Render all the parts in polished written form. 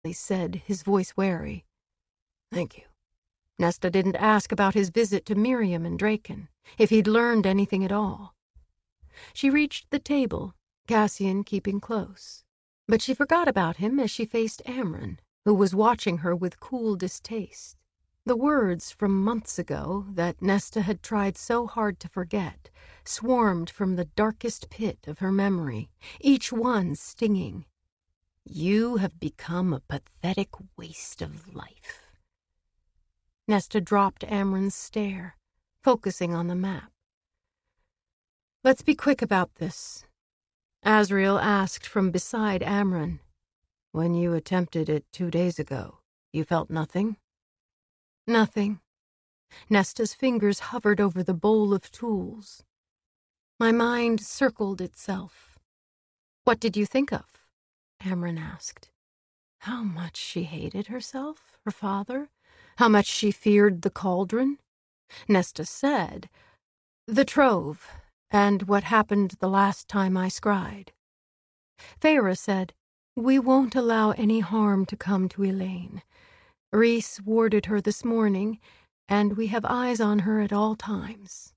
he said, his voice wary. "Thank you." Nesta didn't ask about his visit to Miriam and Draken, if he'd learned anything at all. She reached the table, Cassian keeping close. But she forgot about him as she faced Amren, who was watching her with cool distaste. The words from months ago that Nesta had tried so hard to forget swarmed from the darkest pit of her memory, each one stinging. "You have become a pathetic waste of life." Nesta dropped Amren's stare, focusing on the map. "Let's be quick about this." Azriel asked from beside Amren. "When you attempted it 2 days ago, you felt nothing?" "Nothing." Nesta's fingers hovered over the bowl of tools. "My mind circled itself." "What did you think of?" Amren asked. How much she hated herself, her father, how much she feared the cauldron. Nesta said, "The trove, and what happened the last time I scryed." Feyre said, "We won't allow any harm to come to Elaine. Rhys warded her this morning, and we have eyes on her at all times."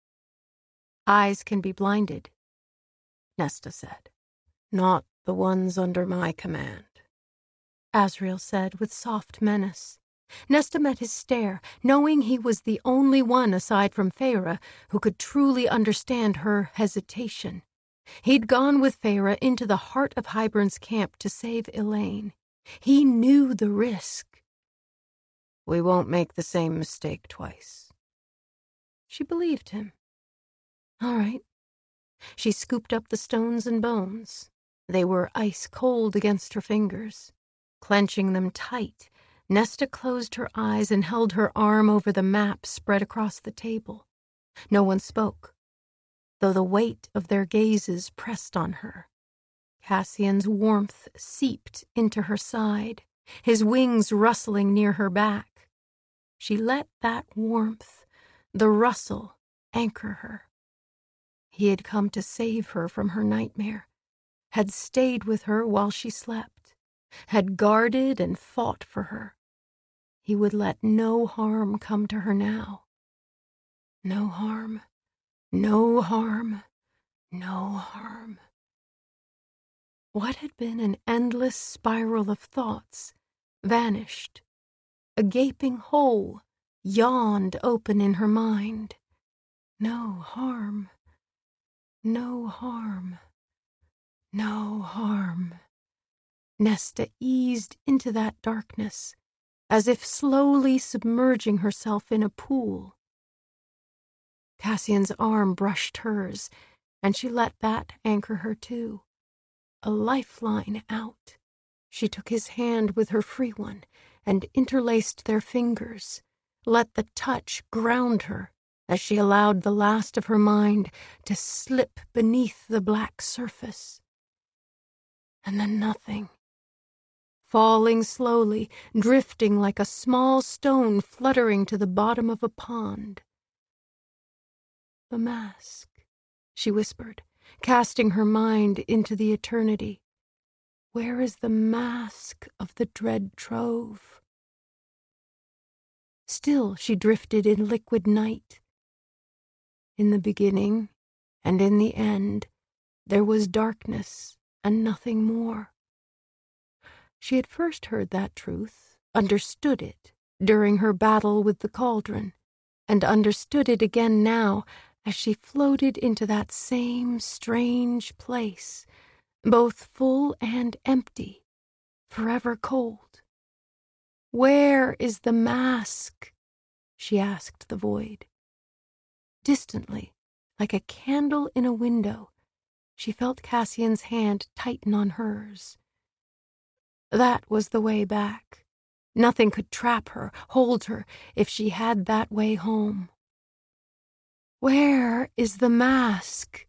"Eyes can be blinded," Nesta said. "Not the ones under my command," Azriel said with soft menace. Nesta met his stare, knowing he was the only one aside from Feyre who could truly understand her hesitation. He'd gone with Feyre into the heart of Hybern's camp to save Elaine. He knew the risk. "We won't make the same mistake twice." She believed him. All right. She scooped up the stones and bones. They were ice cold against her fingers. Clenching them tight, Nesta closed her eyes and held her arm over the map spread across the table. No one spoke, though the weight of their gazes pressed on her. Cassian's warmth seeped into her side, his wings rustling near her back. She let that warmth, the rustle, anchor her. He had come to save her from her nightmare, had stayed with her while she slept, had guarded and fought for her. He would let no harm come to her now. No harm, no harm, no harm. What had been an endless spiral of thoughts vanished. A gaping hole yawned open in her mind. No harm, no harm, no harm. Nesta eased into that darkness, as if slowly submerging herself in a pool. Cassian's arm brushed hers, and she let that anchor her too. A lifeline out. She took his hand with her free one and interlaced their fingers, let the touch ground her as she allowed the last of her mind to slip beneath the black surface. And then nothing. Falling slowly, drifting like a small stone fluttering to the bottom of a pond. "The mask," she whispered, casting her mind into the eternity. "Where is the mask of the dread trove?" Still she drifted in liquid night. In the beginning and in the end, there was darkness and nothing more. She had first heard that truth, understood it, during her battle with the cauldron, and understood it again now as she floated into that same strange place, both full and empty, forever cold. "Where is the mask?" she asked the void. Distantly, like a candle in a window, she felt Cassian's hand tighten on hers. That was the way back. Nothing could trap her, hold her, if she had that way home. "Where is the mask?"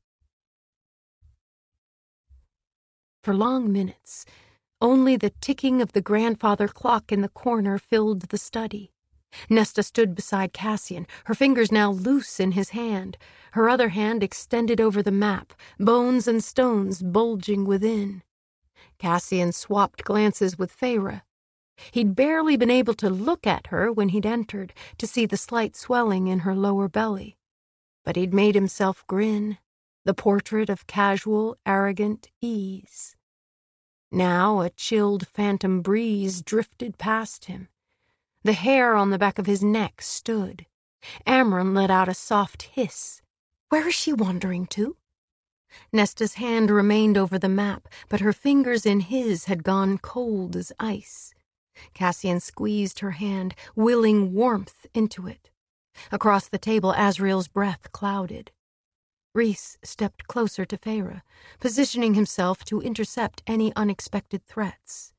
For long minutes, only the ticking of the grandfather clock in the corner filled the study. Nesta stood beside Cassian, her fingers now loose in his hand, her other hand extended over the map, bones and stones bulging within. Cassian swapped glances with Feyre. He'd barely been able to look at her when he'd entered to see the slight swelling in her lower belly. But he'd made himself grin, the portrait of casual, arrogant ease. Now a chilled phantom breeze drifted past him. The hair on the back of his neck stood. Amren let out a soft hiss. Where is she wandering to? Nesta's hand remained over the map, but her fingers in his had gone cold as ice. Cassian squeezed her hand, willing warmth into it. Across the table, Asriel's breath clouded. Rhys stepped closer to Feyre, positioning himself to intercept any unexpected threats.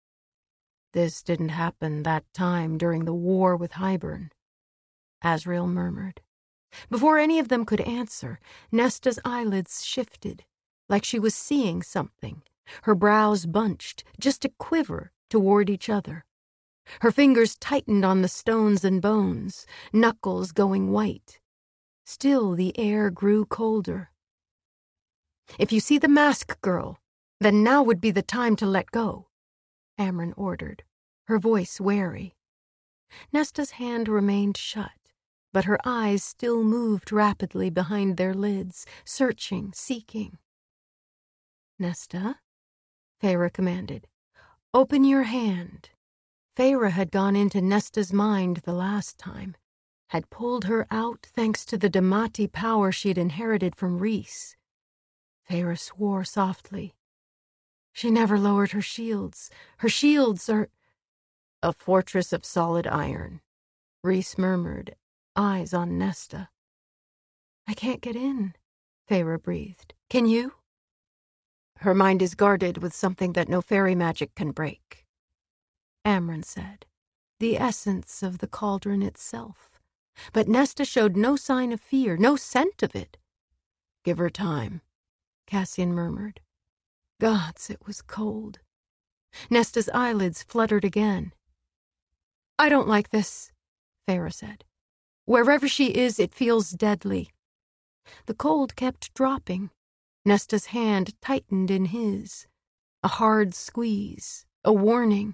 This didn't happen that time during the war with Hybern, Asriel murmured. Before any of them could answer, Nesta's eyelids shifted, like she was seeing something, her brows bunched, just a quiver toward each other. Her fingers tightened on the stones and bones, knuckles going white. Still the air grew colder. If you see the mask girl, then now would be the time to let go, Amren ordered, her voice wary. Nesta's hand remained shut, but her eyes still moved rapidly behind their lids, searching, seeking. Nesta, Feyre commanded, open your hand. Feyre had gone into Nesta's mind the last time, had pulled her out thanks to the Damati power she'd inherited from Rhys. Feyre swore softly. She never lowered her shields. Her shields are a fortress of solid iron, Rhys murmured, eyes on Nesta. I can't get in, Feyre breathed. Can you? Her mind is guarded with something that no fairy magic can break, Amren said, the essence of the cauldron itself. But Nesta showed no sign of fear, no scent of it. Give her time, Cassian murmured. Gods, it was cold. Nesta's eyelids fluttered again. I don't like this, Feyre said. Wherever she is, it feels deadly. The cold kept dropping. Nesta's hand tightened in his. A hard squeeze, a warning.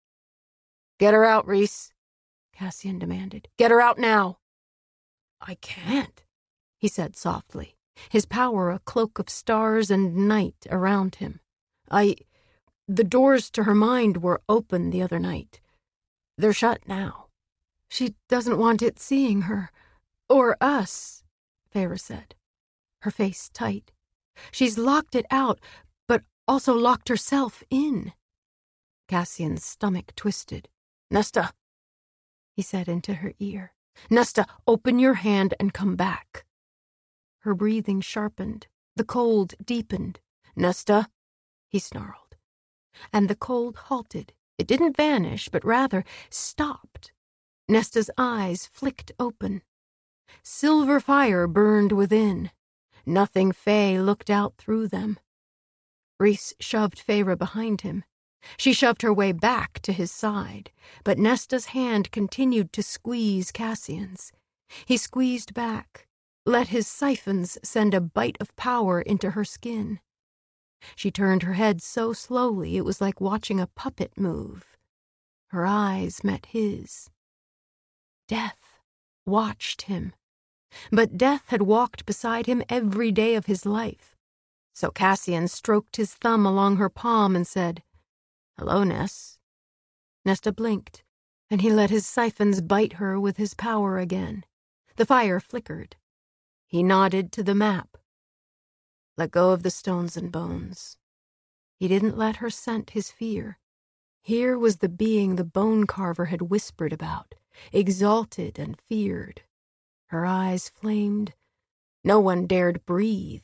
Get her out, Rhys, Cassian demanded. Get her out now. I can't, he said softly, his power a cloak of stars and night around him. The doors to her mind were open the other night. They're shut now. She doesn't want it seeing her. Or us, Feyre said, her face tight. She's locked it out, but also locked herself in. Cassian's stomach twisted. Nesta, he said into her ear. Nesta, open your hand and come back. Her breathing sharpened. The cold deepened. Nesta, he snarled. And the cold halted. It didn't vanish, but rather stopped. Nesta's eyes flicked open. Silver fire burned within. Nothing Fae looked out through them. Rhys shoved Feyre behind him. She shoved her way back to his side, but Nesta's hand continued to squeeze Cassian's. He squeezed back, let his siphons send a bite of power into her skin. She turned her head so slowly it was like watching a puppet move. Her eyes met his. Death watched him. But death had walked beside him every day of his life. So Cassian stroked his thumb along her palm and said, Hello, Ness. Nesta blinked, and he let his siphons bite her with his power again. The fire flickered. He nodded to the map. Let go of the stones and bones. He didn't let her scent his fear. Here was the being the bone carver had whispered about, exalted and feared. Her eyes flamed. No one dared breathe.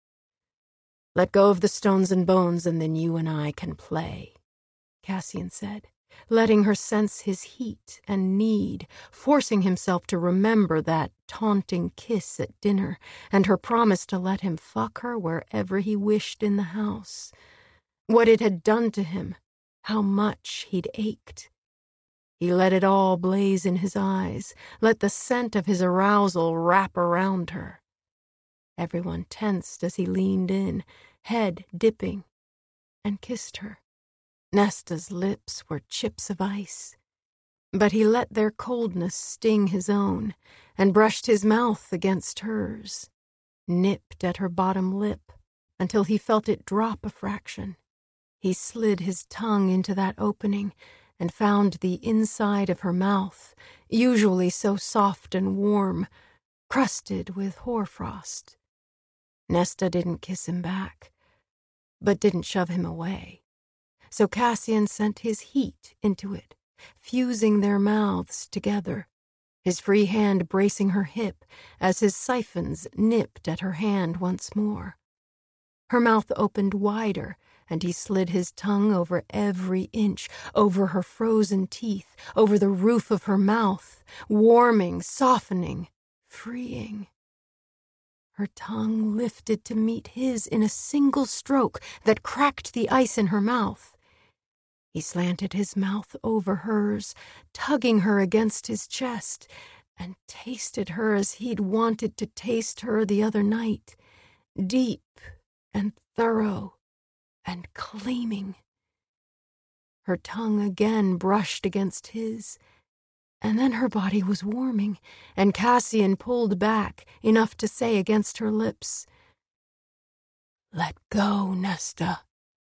Let go of the stones and bones, and then you and I can play, Cassian said, letting her sense his heat and need, forcing himself to remember that taunting kiss at dinner and her promise to let him fuck her wherever he wished in the house. What it had done to him, how much he'd ached. He let it all blaze in his eyes, let the scent of his arousal wrap around her. Everyone tensed as he leaned in, head dipping. and kissed her. Nesta's lips were chips of ice, but he let their coldness sting his own and brushed his mouth against hers, nipped at her bottom lip until he felt it drop a fraction. He slid his tongue into that opening and found the inside of her mouth, usually so soft and warm, crusted with hoarfrost. Nesta didn't kiss him back, but didn't shove him away. So Cassian sent his heat into it, fusing their mouths together, his free hand bracing her hip as his siphons nipped at her hand once more. Her mouth opened wider, and he slid his tongue over every inch, over her frozen teeth, over the roof of her mouth, warming, softening, freeing. Her tongue lifted to meet his in a single stroke that cracked the ice in her mouth. He slanted his mouth over hers, tugging her against his chest, and tasted her as he'd wanted to taste her the other night, deep and thorough and claiming. Her tongue again brushed against his, and then her body was warming, and Cassian pulled back, enough to say against her lips, "Let go, Nesta."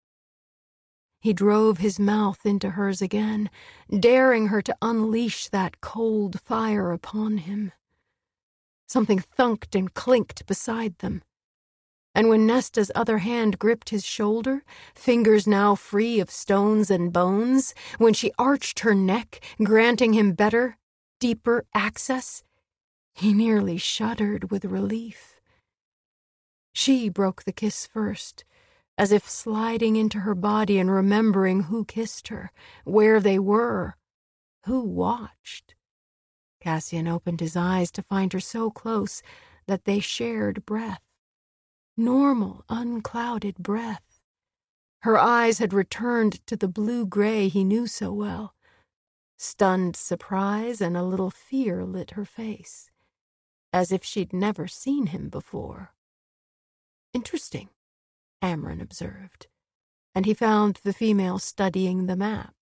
He drove his mouth into hers again, daring her to unleash that cold fire upon him. Something thunked and clinked beside them, and when Nesta's other hand gripped his shoulder, fingers now free of stones and bones, when she arched her neck, granting him better, deeper access, he nearly shuddered with relief. She broke the kiss first, as if sliding into her body and remembering who kissed her, where they were, who watched. Cassian opened his eyes to find her so close that they shared breath. Normal, unclouded breath. Her eyes had returned to the blue-gray he knew so well. Stunned surprise and a little fear lit her face, as if she'd never seen him before. Interesting, Amren observed, and he found the female studying the map.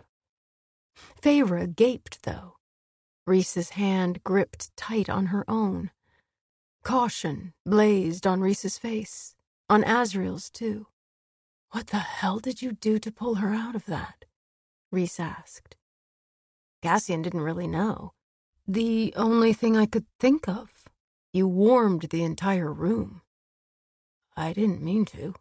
Feyre gaped, though. Rhys's hand gripped tight on her own. Caution blazed on Rhys's face, on Azriel's too. "What the hell did you do to pull her out of that?" Rhys asked. Cassian didn't really know. "The only thing I could think of. You warmed the entire room." "I didn't mean to."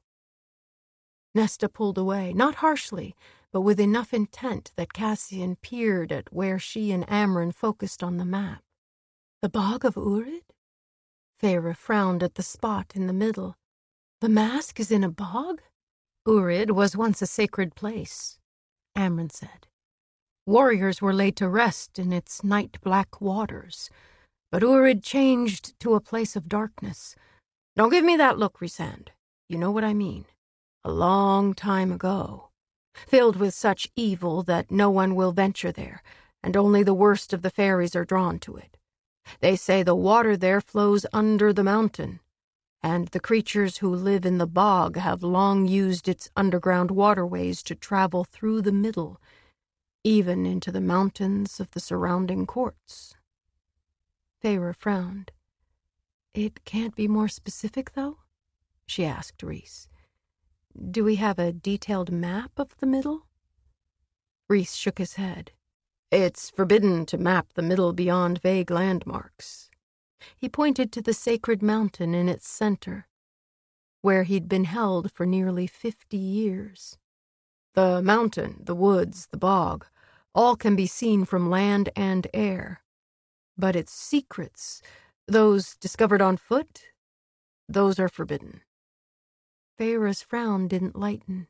Nesta pulled away, not harshly, but with enough intent that Cassian peered at where she and Amren focused on the map. "The Bog of Urid?" Feyre frowned at the spot in the middle. "The mask is in a bog?" "Urid was once a sacred place," Amren said. "Warriors were laid to rest in its night-black waters, but Urid changed to a place of darkness. Don't give me that look, Rhysand. You know what I mean. A long time ago, filled with such evil that no one will venture there, and only the worst of the fairies are drawn to it. They say the water there flows under the mountain, and the creatures who live in the bog have long used its underground waterways to travel through the middle, even into the mountains of the surrounding courts." Feyre frowned. "It can't be more specific, though?" she asked Rhys. "Do we have a detailed map of the middle?" Rhys shook his head. "It's forbidden to map the middle beyond vague landmarks." He pointed to the sacred mountain in its center, where he'd been held for nearly 50 years. "The mountain, the woods, the bog, all can be seen from land and air. But its secrets, those discovered on foot, those are forbidden." Feyre's frown didn't lighten.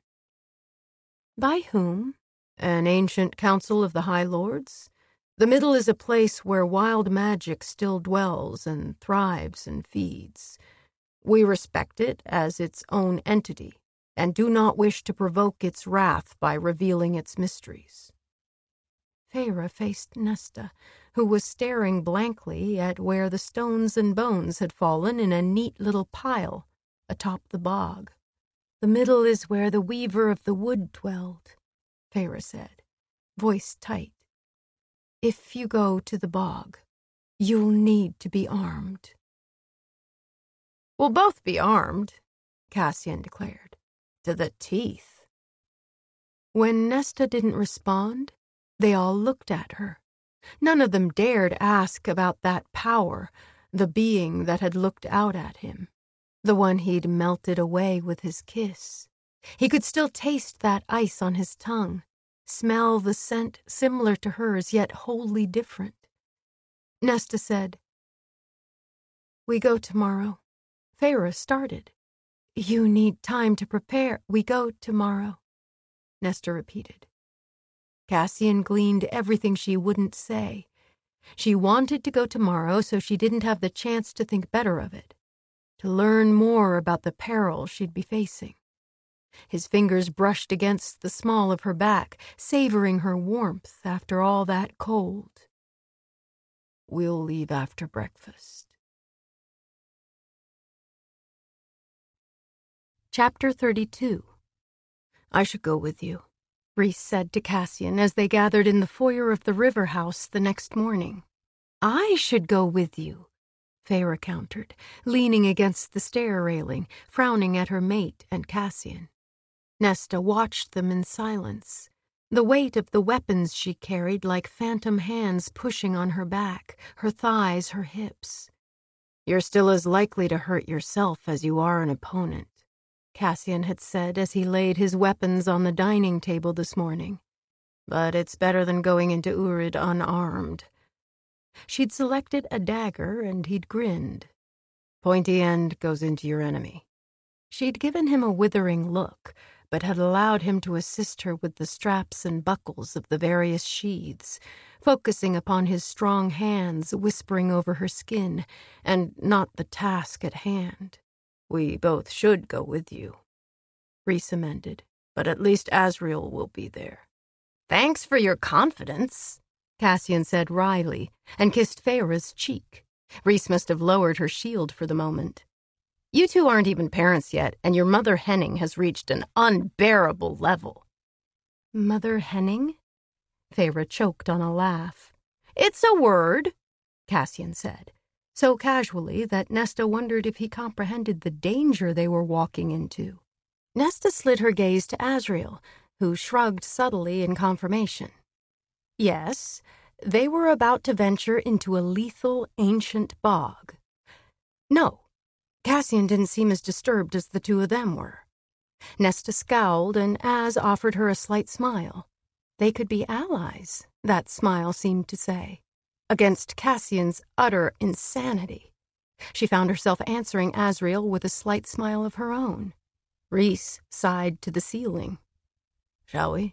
"By whom?" "An ancient council of the High Lords. The middle is a place where wild magic still dwells and thrives and feeds. We respect it as its own entity, and do not wish to provoke its wrath by revealing its mysteries." Feyre faced Nesta, who was staring blankly at where the stones and bones had fallen in a neat little pile atop the bog. The middle is where the weaver of the wood dwelled, Feyre said, voice tight. If you go to the bog, you'll need to be armed. We'll both be armed, Cassian declared, to the teeth. When Nesta didn't respond, they all looked at her. None of them dared ask about that power, the being that had looked out at him, the one he'd melted away with his kiss. He could still taste that ice on his tongue, smell the scent similar to hers, yet wholly different. Nesta said, "We go tomorrow." Feyre started. "You need time to prepare. We go tomorrow," Nesta repeated. Cassian gleaned everything she wouldn't say. She wanted to go tomorrow so she didn't have the chance to think better of it, to learn more about the peril she'd be facing. His fingers brushed against the small of her back, savoring her warmth after all that cold. "We'll leave after breakfast." Chapter 32. "I should go with you," Rhys said to Cassian as they gathered in the foyer of the river house the next morning. "I should go with you," Feyre countered, leaning against the stair railing, frowning at her mate and Cassian. Nesta watched them in silence, the weight of the weapons she carried like phantom hands pushing on her back, her thighs, her hips. "You're still as likely to hurt yourself as you are an opponent," Cassian had said as he laid his weapons on the dining table this morning. "But it's better than going into Urid unarmed." She'd selected a dagger, and he'd grinned. "Pointy end goes into your enemy." She'd given him a withering look, but had allowed him to assist her with the straps and buckles of the various sheaths, focusing upon his strong hands, whispering over her skin, and not the task at hand. "We both should go with you," Rhys amended, "but at least Asriel will be there." "Thanks for your confidence," Cassian said wryly, and kissed Feyre's cheek. Rhys must have lowered her shield for the moment. "You two aren't even parents yet, and your Mother Henning has reached an unbearable level." "Mother Henning?" Feyre choked on a laugh. "It's a word," Cassian said, so casually that Nesta wondered if he comprehended the danger they were walking into. Nesta slid her gaze to Asriel, who shrugged subtly in confirmation. Yes, they were about to venture into a lethal ancient bog. No, Cassian didn't seem as disturbed as the two of them were. Nesta scowled, and Az offered her a slight smile. They could be allies, that smile seemed to say, against Cassian's utter insanity. She found herself answering Asriel with a slight smile of her own. Rhys sighed to the ceiling. "Shall we?"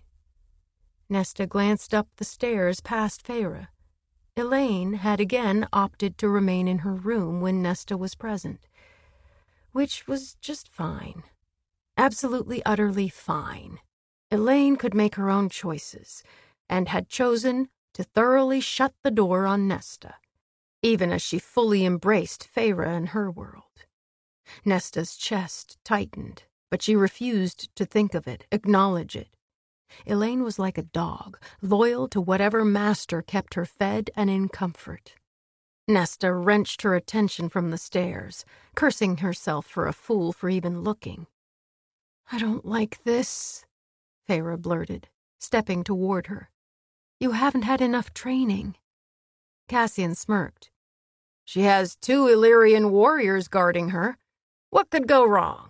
Nesta glanced up the stairs past Feyre. Elaine had again opted to remain in her room when Nesta was present, which was just fine. Absolutely, utterly fine. Elaine could make her own choices, and had chosen to thoroughly shut the door on Nesta, even as she fully embraced Feyre and her world. Nesta's chest tightened, but she refused to think of it, acknowledge it. Elaine was like a dog, loyal to whatever master kept her fed and in comfort. Nesta wrenched her attention from the stairs, cursing herself for a fool for even looking. "I don't like this," Feyre blurted, stepping toward her. "You haven't had enough training." Cassian smirked. "She has 2 Illyrian warriors guarding her. What could go wrong?"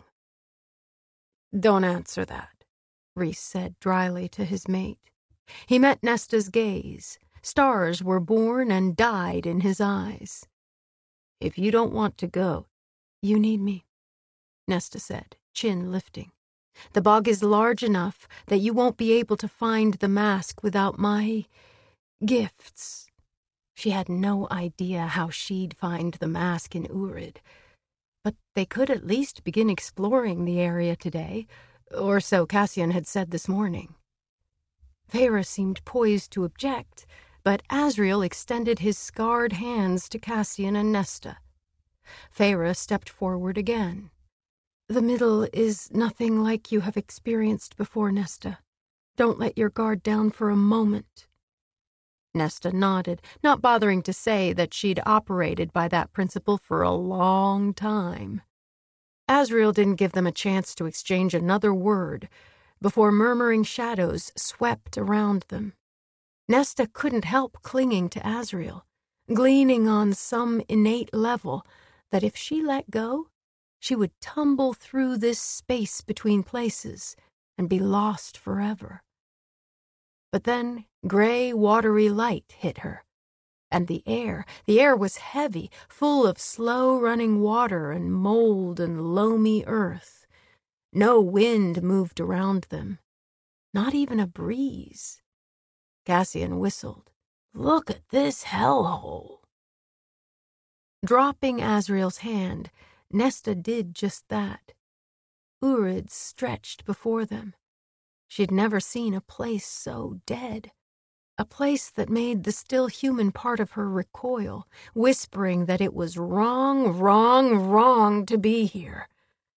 "Don't answer that," Rhys said dryly to his mate. He met Nesta's gaze. Stars were born and died in his eyes. "If you don't want to go—" "You need me," Nesta said, chin lifting. "The bog is large enough that you won't be able to find the mask without my gifts." She had no idea how she'd find the mask in Urid, but they could at least begin exploring the area today, or so Cassian had said this morning. Feyre seemed poised to object, but Asriel extended his scarred hands to Cassian and Nesta. Feyre stepped forward again. The middle is nothing like you have experienced before, Nesta. Don't let your guard down for a moment. Nesta nodded, not bothering to say that she'd operated by that principle for a long time. Asriel didn't give them a chance to exchange another word before murmuring shadows swept around them. Nesta couldn't help clinging to Asriel, gleaning on some innate level that if she let go, she would tumble through this space between places and be lost forever. But then gray, watery light hit her, and the air was heavy, full of slow-running water and mold and loamy earth. No wind moved around them, not even a breeze. Cassian whistled. "Look at this hellhole." Dropping Asriel's hand, Nesta did just that. Urid stretched before them. She'd never seen a place so dead, a place that made the still human part of her recoil, whispering that it was wrong, wrong, wrong to be here.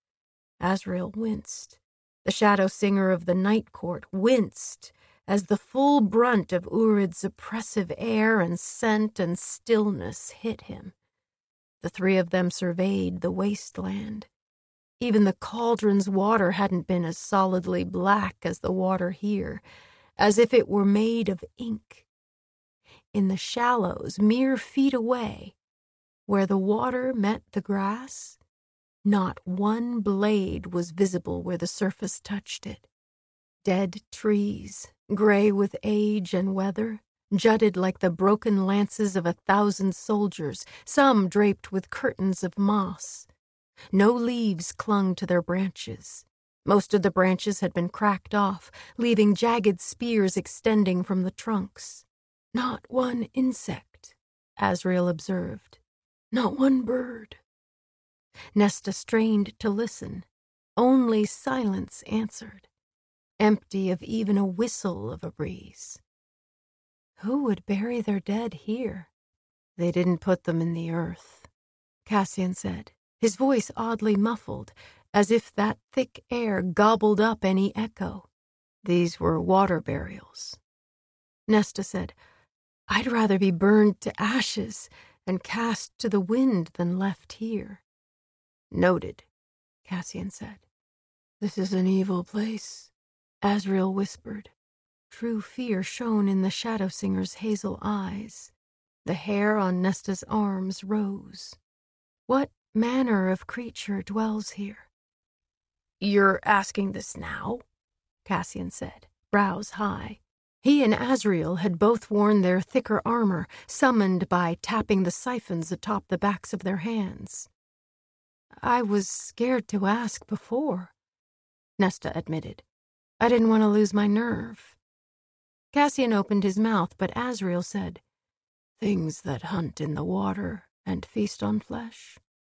Asriel winced. The Shadow Singer of the Night Court winced as the full brunt of Urid's oppressive air and scent and stillness hit him. The three of them surveyed the wasteland. Even the cauldron's water hadn't been as solidly black as the water here, as if it were made of ink. In the shallows, mere feet away, where the water met the grass, not one blade was visible where the surface touched it. Dead trees, gray with age and weather, jutted like the broken lances of 1,000 soldiers, some draped with curtains of moss. No leaves clung to their branches. Most of the branches had been cracked off, leaving jagged spears extending from the trunks. Not one insect, Asriel observed. Not one bird. Nesta strained to listen. Only silence answered, empty of even a whistle of a breeze. Who would bury their dead here? They didn't put them in the earth, Cassian said, his voice oddly muffled, as if that thick air gobbled up any echo. These were water burials. Nesta said, I'd rather be burned to ashes and cast to the wind than left here. Noted, Cassian said. This is an evil place, Asriel whispered. True fear shone in the Shadow Singer's hazel eyes. The hair on Nesta's arms rose. What manner of creature dwells here? You're asking this now? Cassian said, brows high. He and Asriel had both worn their thicker armor, summoned by tapping the siphons atop the backs of their hands. I was scared to ask before, Nesta admitted. I didn't want to lose my nerve. Cassian opened his mouth, but Asriel said, Things that hunt in the water and feast on flesh.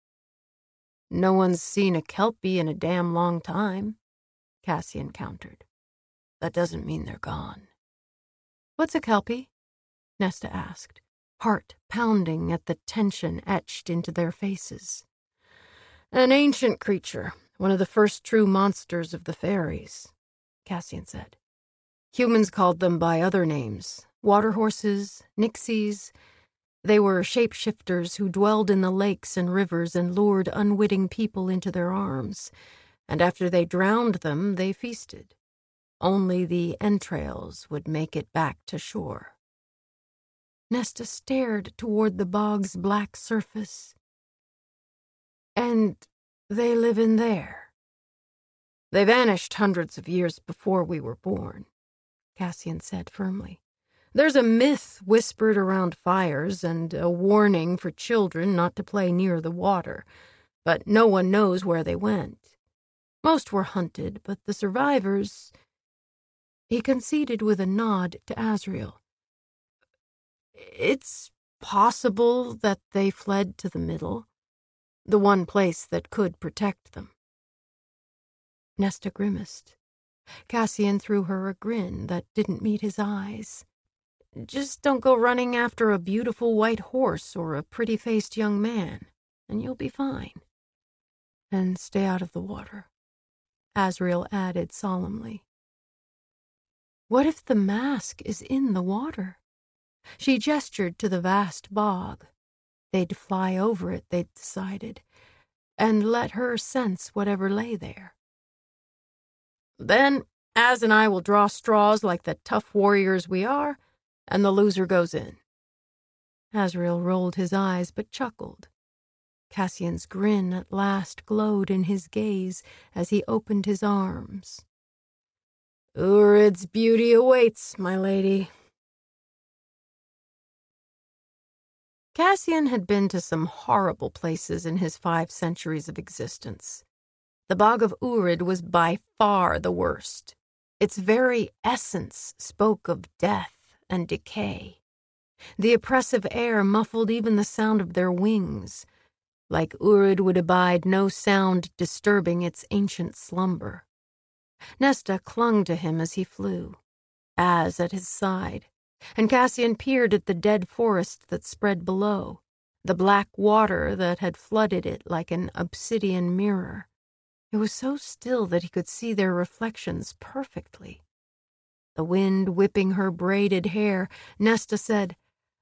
No one's seen a kelpie in a damn long time, Cassian countered. That doesn't mean they're gone. What's a kelpie? Nesta asked, heart pounding at the tension etched into their faces. An ancient creature, one of the first true monsters of the fairies, Cassian said. Humans called them by other names, water horses, nixies. They were shapeshifters who dwelled in the lakes and rivers and lured unwitting people into their arms, and after they drowned them, they feasted. Only the entrails would make it back to shore. Nesta stared toward the bog's black surface. And they live in there. They vanished hundreds of years before we were born, Cassian said firmly. There's a myth whispered around fires and a warning for children not to play near the water, but no one knows where they went. Most were hunted, but the survivors... He conceded with a nod to Asriel. It's possible that they fled to the middle, the one place that could protect them. Nesta grimaced. Cassian threw her a grin that didn't meet his eyes. Just don't go running after a beautiful white horse or a pretty-faced young man, and you'll be fine. And stay out of the water, Asriel added solemnly. What if the mask is in the water? She gestured to the vast bog. They'd fly over it, they'd decided, and let her sense whatever lay there. Then Az and I will draw straws like the tough warriors we are, and the loser goes in. Asriel rolled his eyes but chuckled. Cassian's grin at last glowed in his gaze as he opened his arms. Urid's beauty awaits, my lady. Cassian had been to some horrible places in his 5 centuries of existence. The Bog of Urid was by far the worst. Its very essence spoke of death and decay. The oppressive air muffled even the sound of their wings. Like Urid would abide no sound disturbing its ancient slumber. Nesta clung to him as he flew, Az at his side, and Cassian peered at the dead forest that spread below, the black water that had flooded it like an obsidian mirror. It was so still that he could see their reflections perfectly. The wind whipping her braided hair, Nesta said,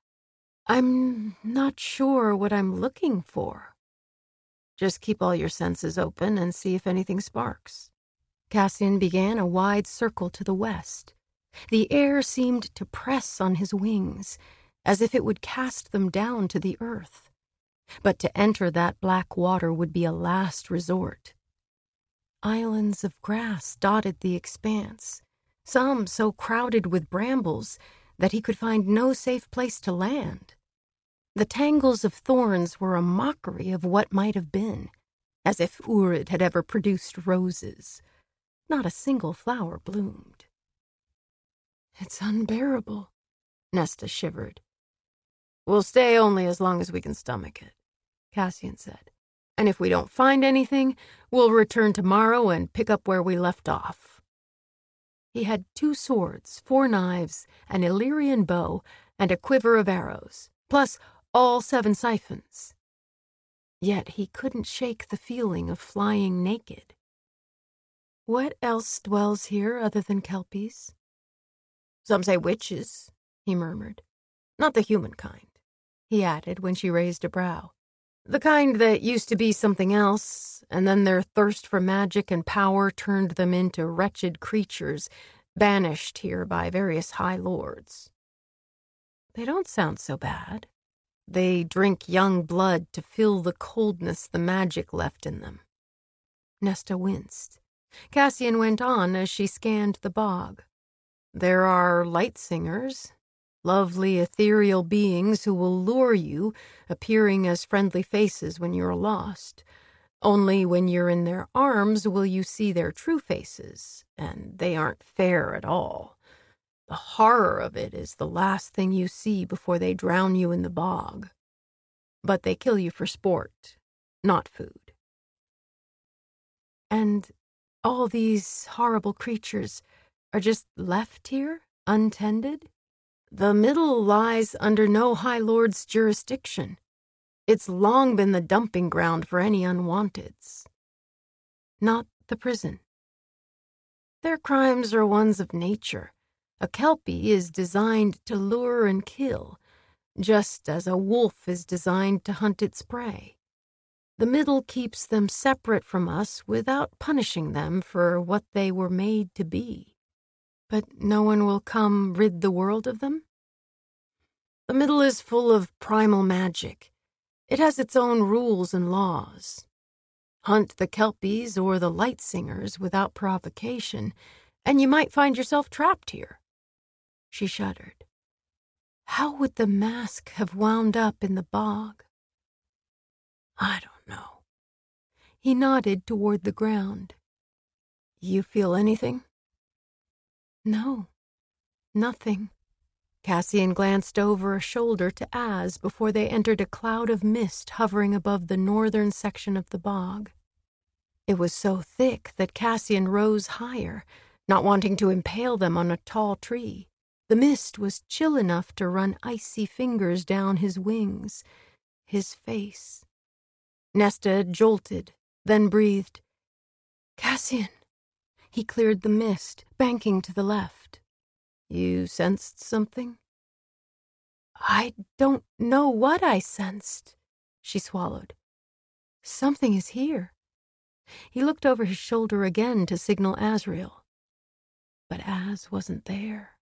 I'm not sure what I'm looking for. Just keep all your senses open and see if anything sparks. Cassian began a wide circle to the west. The air seemed to press on his wings, as if it would cast them down to the earth. But to enter that black water would be a last resort. Islands of grass dotted the expanse, some so crowded with brambles that he could find no safe place to land. The tangles of thorns were a mockery of what might have been, as if Urid had ever produced roses. Not a single flower bloomed. It's unbearable, Nesta shivered. We'll stay only as long as we can stomach it, Cassian said. And if we don't find anything, we'll return tomorrow and pick up where we left off. He had 2 swords, 4 knives, an Illyrian bow, and a quiver of arrows, plus all 7 siphons. Yet he couldn't shake the feeling of flying naked. What else dwells here other than kelpies? Some say witches, he murmured. Not the human kind, he added when she raised a brow. The kind that used to be something else, and then their thirst for magic and power turned them into wretched creatures, banished here by various high lords. They don't sound so bad. They drink young blood to fill the coldness the magic left in them. Nesta winced. Cassian went on as she scanned the bog. There are light singers, lovely ethereal beings who will lure you, appearing as friendly faces when you're lost. Only when you're in their arms will you see their true faces, and they aren't fair at all. The horror of it is the last thing you see before they drown you in the bog. But they kill you for sport, not food. And all these horrible creatures are just left here, untended? The Middle lies under no High Lord's jurisdiction. It's long been the dumping ground for any unwanteds. Not the prison. Their crimes are ones of nature. A Kelpie is designed to lure and kill, just as a wolf is designed to hunt its prey. The Middle keeps them separate from us without punishing them for what they were made to be. But no one will come rid the world of them? The Middle is full of primal magic. It has its own rules and laws. Hunt the Kelpies or the Light Singers without provocation, and you might find yourself trapped here. She shuddered. How would the mask have wound up in the bog? I don't know. He nodded toward the ground. You feel anything? No, nothing. Cassian glanced over a shoulder to Az before they entered a cloud of mist hovering above the northern section of the bog. It was so thick that Cassian rose higher, not wanting to impale them on a tall tree. The mist was chill enough to run icy fingers down his wings, his face. Nesta jolted, then breathed, "Cassian." He cleared the mist, banking to the left. "You sensed something?" "I don't know what I sensed," she swallowed. "Something is here." He looked over his shoulder again to signal Asriel. But Az wasn't there.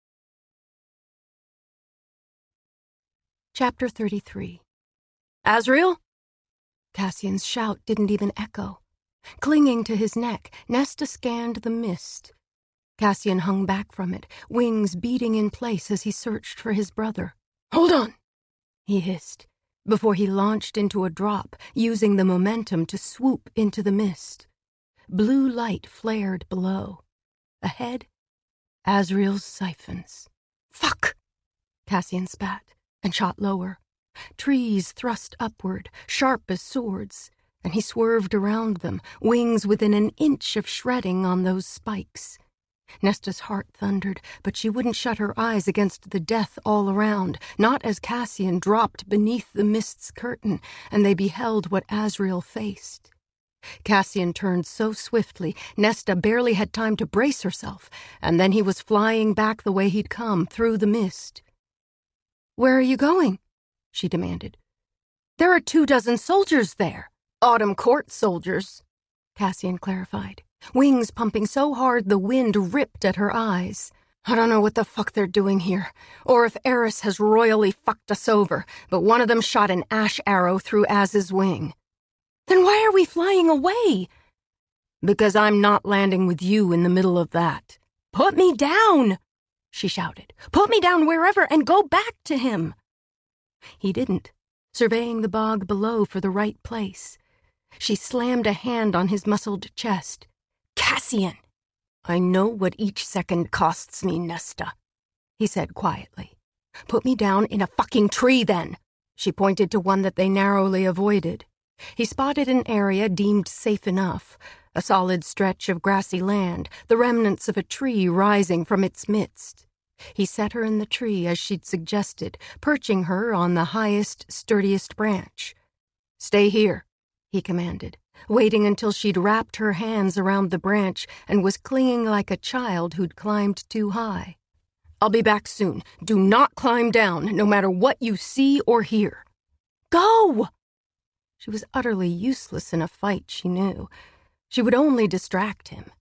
Chapter 33. "Asriel?" Cassian's shout didn't even echo. Clinging to his neck, Nesta scanned the mist. Cassian hung back from it, wings beating in place as he searched for his brother. "Hold on," he hissed, before he launched into a drop, using the momentum to swoop into the mist. Blue light flared below. Ahead, Asriel's siphons. "Fuck!" Cassian spat, and shot lower. Trees thrust upward, sharp as swords, and he swerved around them, wings within an inch of shredding on those spikes. Nesta's heart thundered, but she wouldn't shut her eyes against the death all around, not as Cassian dropped beneath the mist's curtain, and they beheld what Asriel faced. Cassian turned so swiftly, Nesta barely had time to brace herself, and then he was flying back the way he'd come, through the mist. "Where are you going?" she demanded. "There are 24 soldiers there." "Autumn Court soldiers," Cassian clarified, wings pumping so hard the wind ripped at her eyes. "I don't know what the fuck they're doing here, or if Eris has royally fucked us over, but one of them shot an ash arrow through Az's wing." "Then why are we flying away?" "Because I'm not landing with you in the middle of that." "Put me down!" she shouted. "Put me down wherever and go back to him." He didn't, surveying the bog below for the right place. She slammed a hand on his muscled chest. "Cassian!" "I know what each second costs me, Nesta," he said quietly. "Put me down in a fucking tree, then." She pointed to one that they narrowly avoided. He spotted an area deemed safe enough, a solid stretch of grassy land, the remnants of a tree rising from its midst. He set her in the tree as she'd suggested, perching her on the highest, sturdiest branch. "Stay here," he commanded, waiting until she'd wrapped her hands around the branch and was clinging like a child who'd climbed too high. "I'll be back soon. Do not climb down, no matter what you see or hear." "Go!" She was utterly useless in a fight, she knew. She would only distract him.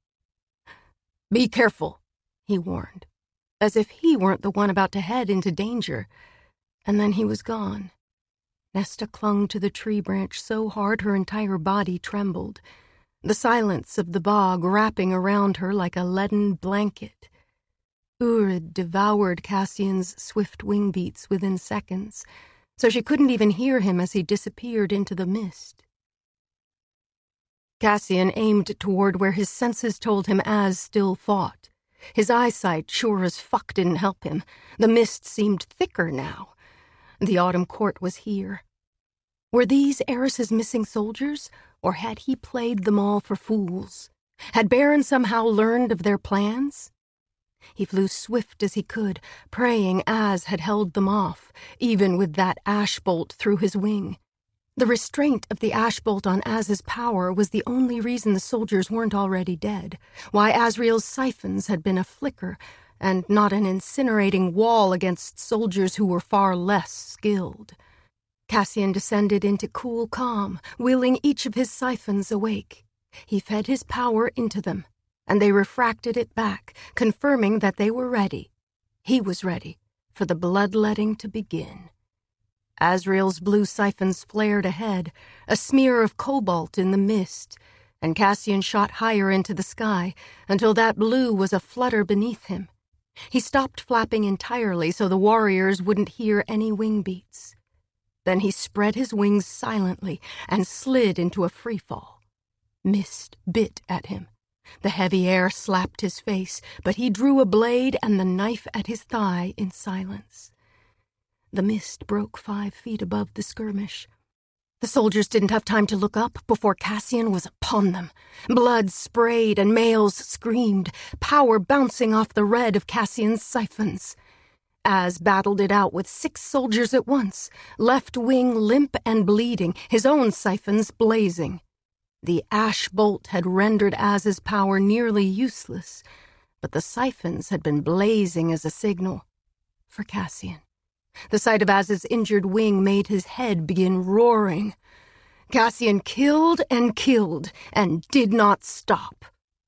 "Be careful," he warned, as if he weren't the one about to head into danger. And then he was gone. Nesta clung to the tree branch so hard her entire body trembled, the silence of the bog wrapping around her like a leaden blanket. Urid devoured Cassian's swift wing beats within seconds, so she couldn't even hear him as he disappeared into the mist. Cassian aimed toward where his senses told him Az still fought. His eyesight sure as fuck didn't help him. The mist seemed thicker now. The Autumn Court was here. Were these Eris's missing soldiers, or had he played them all for fools? Had Baron somehow learned of their plans? He flew swift as he could, praying Az had held them off, even with that ash bolt through his wing. The restraint of the ash bolt on Az's power was the only reason the soldiers weren't already dead, why Asriel's siphons had been a flicker, and not an incinerating wall against soldiers who were far less skilled. Cassian descended into cool calm, willing each of his siphons awake. He fed his power into them, and they refracted it back, confirming that they were ready. He was ready for the bloodletting to begin. Asriel's blue siphons flared ahead, a smear of cobalt in the mist, and Cassian shot higher into the sky until that blue was a flutter beneath him. He stopped flapping entirely so the warriors wouldn't hear any wing beats. Then he spread his wings silently and slid into a freefall. Mist bit at him. The heavy air slapped his face, but he drew a blade and the knife at his thigh in silence. The mist broke 5 feet above the skirmish. The soldiers didn't have time to look up before Cassian was upon them. Blood sprayed and males screamed, power bouncing off the red of Cassian's siphons. Az battled it out with 6 soldiers at once, left wing limp and bleeding, his own siphons blazing. The ash bolt had rendered Az's power nearly useless, but the siphons had been blazing as a signal for Cassian. The sight of Az's injured wing made his head begin roaring. Cassian killed and did not stop.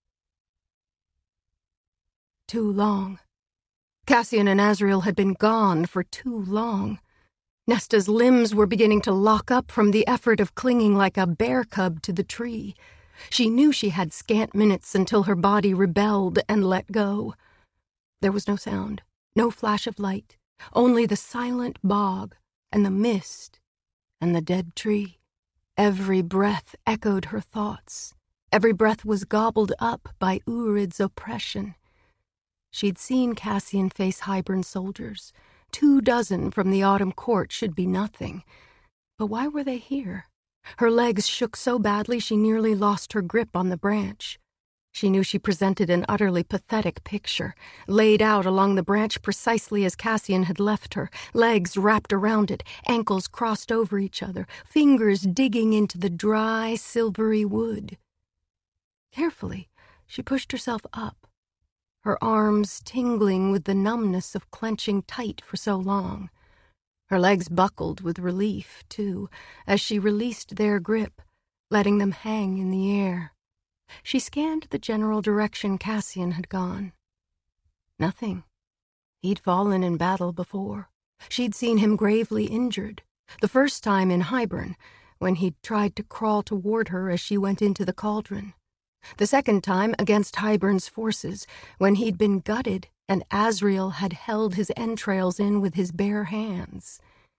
Too long. Cassian and Azriel had been gone for too long. Nesta's limbs were beginning to lock up from the effort of clinging like a bear cub to the tree. She knew she had scant minutes until her body rebelled and let go. There was no sound, no flash of light, only the silent bog and the mist and the dead tree. Every breath echoed her thoughts. Every breath was gobbled up by Urid's oppression. She'd seen Cassian face Hybern soldiers. 24 from the Autumn Court should be nothing. But why were they here? Her legs shook so badly she nearly lost her grip on the branch. She knew she presented an utterly pathetic picture, laid out along the branch precisely as Cassian had left her, legs wrapped around it, ankles crossed over each other, fingers digging into the dry, silvery wood. Carefully, she pushed herself up, her arms tingling with the numbness of clenching tight for so long. Her legs buckled with relief, too, as she released their grip, letting them hang in the air. She scanned the general direction Cassian had gone. Nothing. He'd fallen in battle before. She'd seen him gravely injured, the first time in Hybern, when he'd tried to crawl toward her as she went into the cauldron. The second time against Hybern's forces, when he'd been gutted and Azriel had held his entrails in with his bare hands.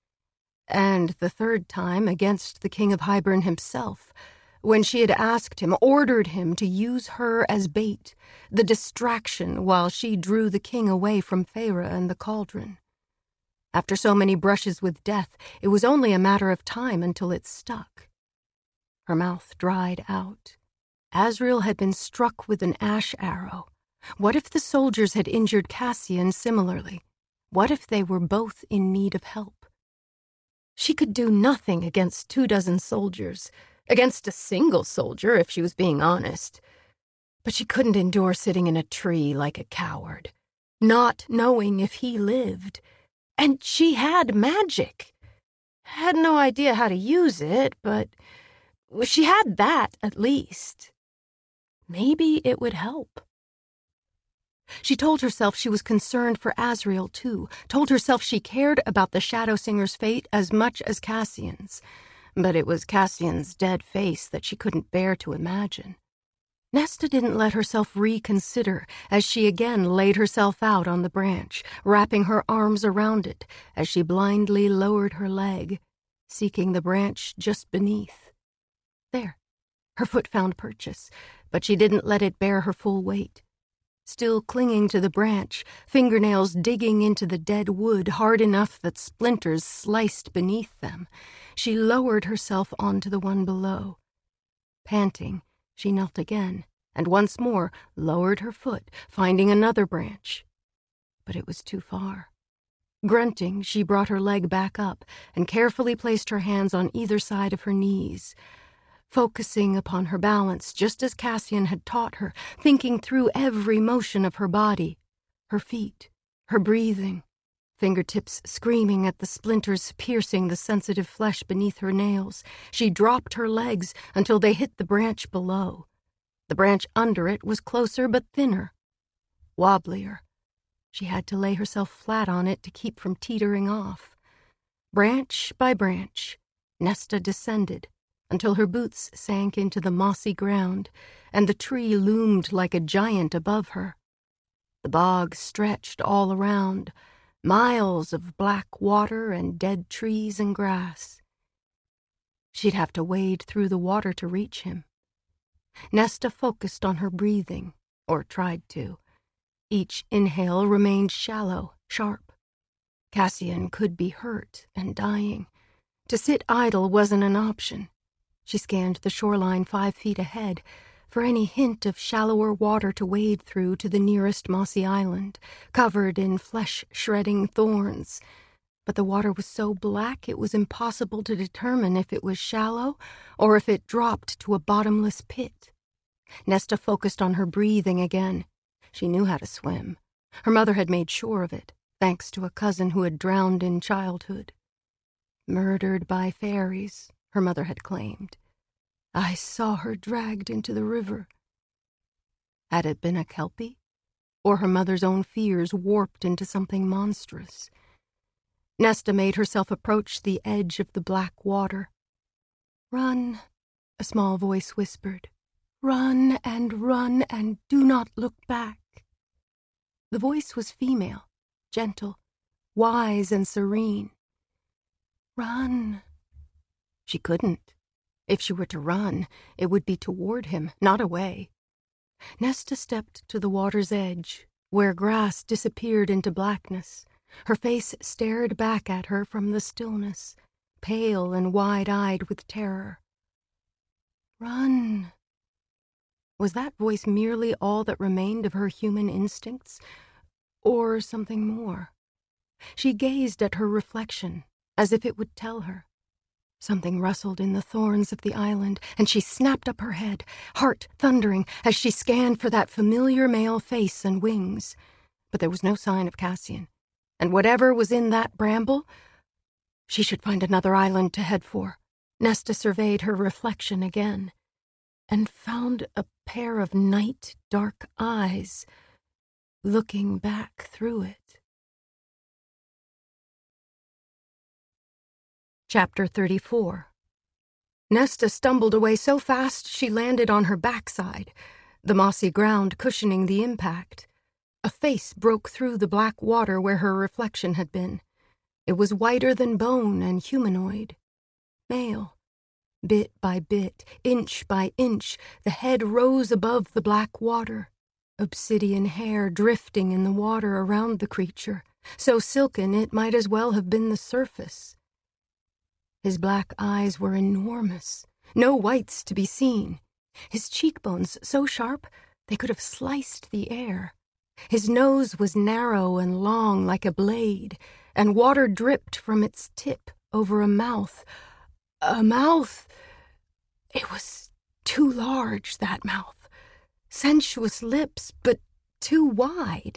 And the third time against the king of Hybern himself, when she had asked him, ordered him to use her as bait, the distraction while she drew the king away from Feyre and the cauldron. After so many brushes with death, it was only a matter of time until it stuck. Her mouth dried out. Azriel had been struck with an ash arrow. What if the soldiers had injured Cassian similarly? What if they were both in need of help? She could do nothing against 24 soldiers, against a single soldier if she was being honest. But she couldn't endure sitting in a tree like a coward, not knowing if he lived. And she had magic. Had no idea how to use it, but she had that at least. Maybe it would help. She told herself she was concerned for Azriel, too, told herself she cared about the Shadow Singer's fate as much as Cassian's, but it was Cassian's dead face that she couldn't bear to imagine. Nesta didn't let herself reconsider as she again laid herself out on the branch, wrapping her arms around it as she blindly lowered her leg, seeking the branch just beneath. There, her foot found purchase, but she didn't let it bear her full weight. Still clinging to the branch, fingernails digging into the dead wood hard enough that splinters sliced beneath them, she lowered herself onto the one below. Panting, she knelt again, and once more lowered her foot, finding another branch. But it was too far. Grunting, she brought her leg back up and carefully placed her hands on either side of her knees, focusing upon her balance just as Cassian had taught her, thinking through every motion of her body, her feet, her breathing, fingertips screaming at the splinters piercing the sensitive flesh beneath her nails. She dropped her legs until they hit the branch below. The branch under it was closer but thinner, wobblier. She had to lay herself flat on it to keep from teetering off. Branch by branch, Nesta descended, until her boots sank into the mossy ground, and the tree loomed like a giant above her. The bog stretched all around, miles of black water and dead trees and grass. She'd have to wade through the water to reach him. Nesta focused on her breathing, or tried to. Each inhale remained shallow, sharp. Cassian could be hurt and dying. To sit idle wasn't an option. She scanned the shoreline 5 feet ahead for any hint of shallower water to wade through to the nearest mossy island, covered in flesh-shredding thorns. but the water was so black it was impossible to determine if it was shallow or if it dropped to a bottomless pit. Nesta focused on her breathing again. She knew how to swim. Her mother had made sure of it, thanks to a cousin who had drowned in childhood. Murdered by fairies, her mother had claimed. I saw her dragged into the river. Had it been a Kelpie? Or her mother's own fears warped into something monstrous? Nesta made herself approach the edge of the black water. Run, a small voice whispered. Run and do not look back. The voice was female, gentle, wise and serene. Run. She couldn't. If she were to run, it would be toward him, not away. Nesta stepped to the water's edge, where grass disappeared into blackness. Her face stared back at her from the stillness, pale and wide-eyed with terror. Run. Was that voice merely all that remained of her human instincts, or something more? She gazed at her reflection, as if it would tell her. Something rustled in the thorns of the island, and she snapped up her head, heart thundering, as she scanned for that familiar male face and wings. But there was no sign of Cassian, and whatever was in that bramble, she should find another island to head for. Nesta surveyed her reflection again, and found a pair of night-dark eyes looking back through it. Chapter 34. Nesta stumbled away so fast she landed on her backside, the mossy ground cushioning the impact. A face broke through the black water where her reflection had been. It was whiter than bone and humanoid. Male. Bit by bit, inch by inch, the head rose above the black water. Obsidian hair drifting in the water around the creature, so silken it might as well have been the surface. His black eyes were enormous, no whites to be seen. His cheekbones so sharp they could have sliced the air. His nose was narrow and long like a blade, and water dripped from its tip over a mouth. A mouth! It was too large, that mouth. Sensuous lips, but too wide.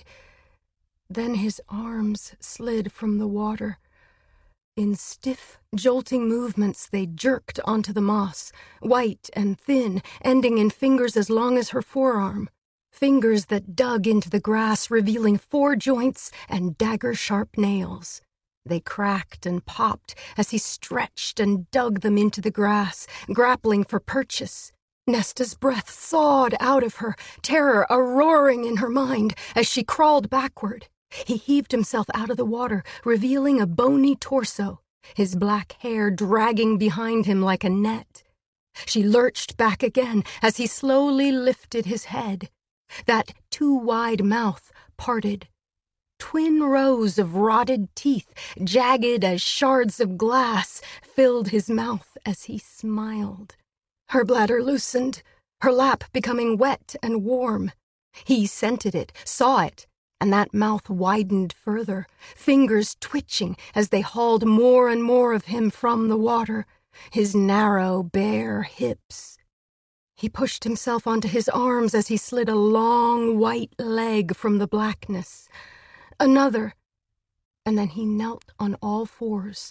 Then his arms slid from the water. In stiff, jolting movements they jerked onto the moss, white and thin, ending in fingers as long as her forearm. Fingers that dug into the grass, revealing 4 joints and dagger-sharp nails. They cracked and popped as he stretched and dug them into the grass, grappling for purchase. Nesta's breath thawed out of her, terror a-roaring in her mind as she crawled backward. He heaved himself out of the water, revealing a bony torso, his black hair dragging behind him like a net. She lurched back again as he slowly lifted his head. That too-wide mouth parted. Twin rows of rotted teeth, jagged as shards of glass, filled his mouth as he smiled. Her bladder loosened, her lap becoming wet and warm. He scented it, saw it, and that mouth widened further, fingers twitching as they hauled more and more of him from the water, his narrow, bare hips. He pushed himself onto his arms as he slid a long, white leg from the blackness. Another, and then he knelt on all fours,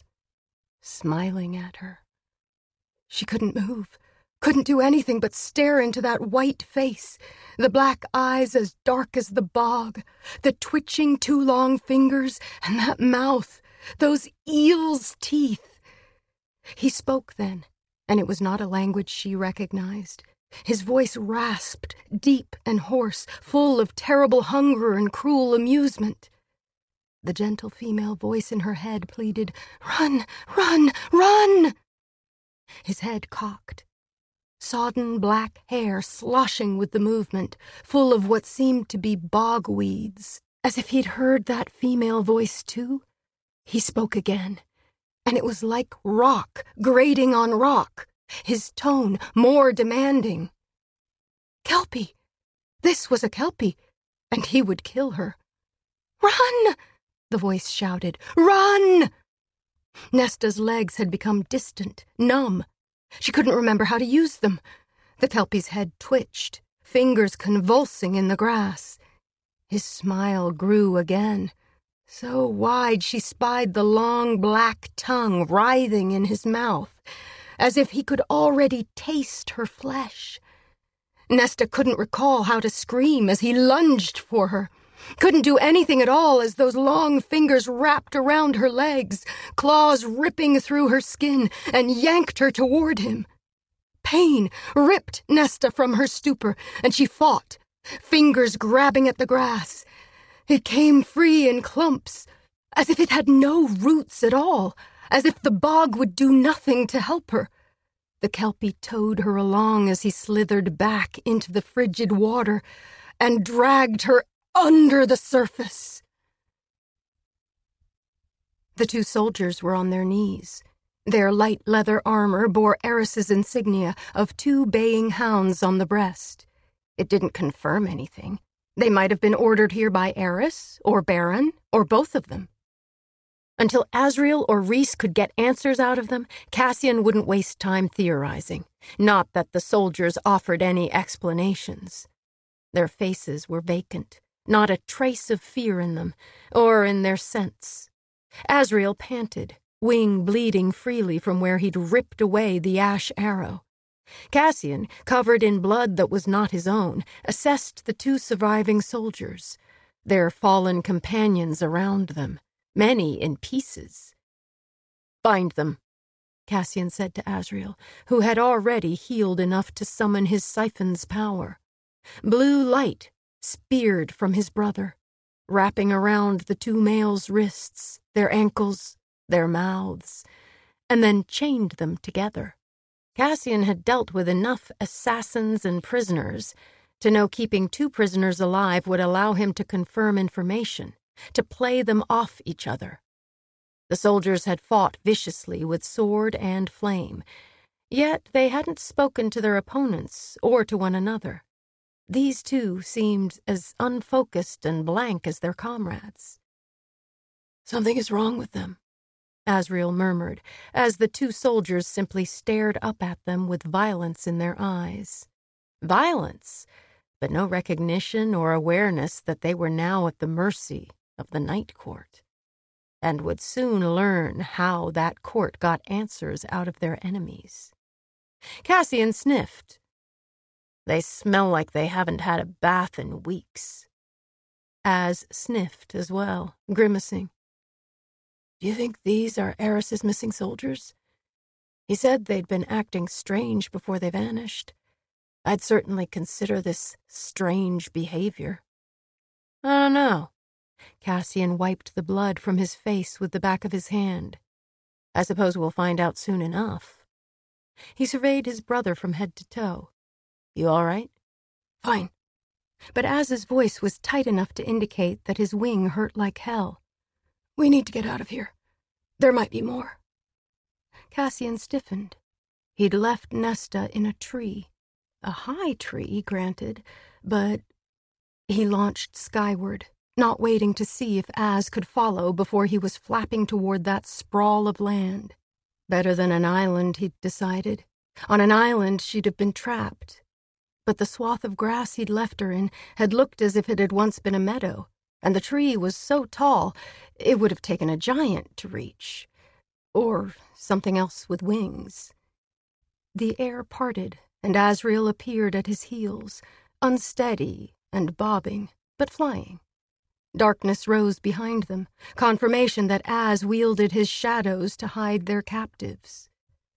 smiling at her. She couldn't move, couldn't do anything but stare into that white face, the black eyes as dark as the bog, the twitching too long fingers, and that mouth, those eel's teeth. He spoke then, and it was not a language she recognized. His voice rasped, deep and hoarse, full of terrible hunger and cruel amusement. The gentle female voice in her head pleaded, "Run, run, run!" His head cocked. Sodden black hair sloshing with the movement, full of what seemed to be bog weeds. As if he'd heard that female voice too, he spoke again, and it was like rock grating on rock, his tone more demanding. Kelpie! This was a Kelpie, and he would kill her. "Run!" the voice shouted. "Run!" Nesta's legs had become distant, numb. She couldn't remember how to use them. The Kelpie's head twitched, fingers convulsing in the grass. His smile grew again, so wide she spied the long black tongue writhing in his mouth, as if he could already taste her flesh. Nesta couldn't recall how to scream as he lunged for her. Couldn't do anything at all as those long fingers wrapped around her legs, claws ripping through her skin, and yanked her toward him. Pain ripped Nesta from her stupor, and she fought, fingers grabbing at the grass. It came free in clumps, as if it had no roots at all, as if the bog would do nothing to help her. The Kelpie towed her along as he slithered back into the frigid water and dragged her under the surface. The two soldiers were on their knees. Their light leather armor bore Eris's insignia of 2 baying hounds on the breast. It didn't confirm anything. They might have been ordered here by Eris, or Baron, or both of them. Until Asriel or Rhys could get answers out of them, Cassian wouldn't waste time theorizing. Not that the soldiers offered any explanations. Their faces were vacant, not a trace of fear in them, or in their scents. Asriel panted, wing bleeding freely from where he'd ripped away the ash arrow. Cassian, covered in blood that was not his own, assessed the 2 surviving soldiers, their fallen companions around them, many in pieces. "Bind them," Cassian said to Asriel, who had already healed enough to summon his siphon's power. Blue light speared from his brother, wrapping around the 2 males' wrists, their ankles, their mouths, and then chained them together. Cassian had dealt with enough assassins and prisoners to know keeping 2 prisoners alive would allow him to confirm information, to play them off each other. The soldiers had fought viciously with sword and flame, yet they hadn't spoken to their opponents or to one another. These 2 seemed as unfocused and blank as their comrades. "Something is wrong with them," Asriel murmured, as the 2 soldiers simply stared up at them with violence in their eyes. Violence, but no recognition or awareness that they were now at the mercy of the Night Court, and would soon learn how that court got answers out of their enemies. Cassian sniffed. "They smell like they haven't had a bath in weeks." Az sniffed as well, grimacing. "Do you think these are Eris's missing soldiers? He said they'd been acting strange before they vanished. I'd certainly consider this strange behavior." "I don't know." Cassian wiped the blood from his face with the back of his hand. "I suppose we'll find out soon enough." He surveyed his brother from head to toe. "You all right?" "Fine." But Az's voice was tight enough to indicate that his wing hurt like hell. "We need to get out of here. There might be more." Cassian stiffened. He'd left Nesta in a tree. A high tree, granted, but he launched skyward, not waiting to see if Az could follow before he was flapping toward that sprawl of land. Better than an island, he'd decided. On an island, she'd have been trapped. But the swath of grass he'd left her in had looked as if it had once been a meadow, and the tree was so tall it would have taken a giant to reach. Or something else with wings. The air parted, and Asriel appeared at his heels, unsteady and bobbing, but flying. Darkness rose behind them, confirmation that Az wielded his shadows to hide their captives.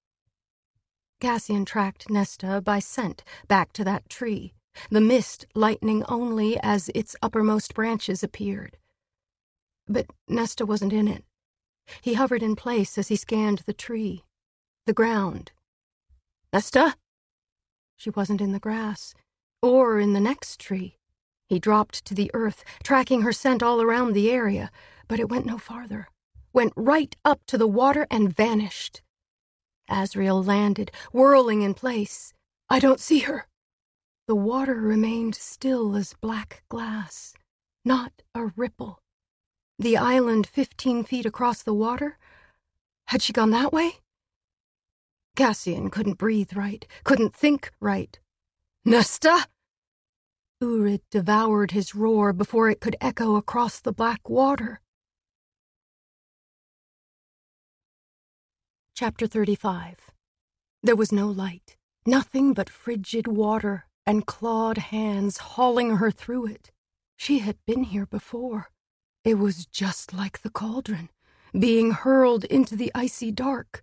Cassian tracked Nesta by scent back to that tree, the mist lightening only as its uppermost branches appeared. But Nesta wasn't in it. He hovered in place as he scanned the tree, the ground. "Nesta?" She wasn't in the grass, or in the next tree. He dropped to the earth, tracking her scent all around the area, but it went no farther, went right up to the water and vanished. Asriel landed, whirling in place. "I don't see her." The water remained still as black glass, not a ripple. The island 15 feet across the water Had she gone that way? Cassian couldn't breathe right, couldn't think right. Nesta! Urid devoured his roar before it could echo across the black water. Chapter 35. There was no light, nothing but frigid water and clawed hands hauling her through it. She had been here before. It was just like the cauldron, being hurled into the icy dark.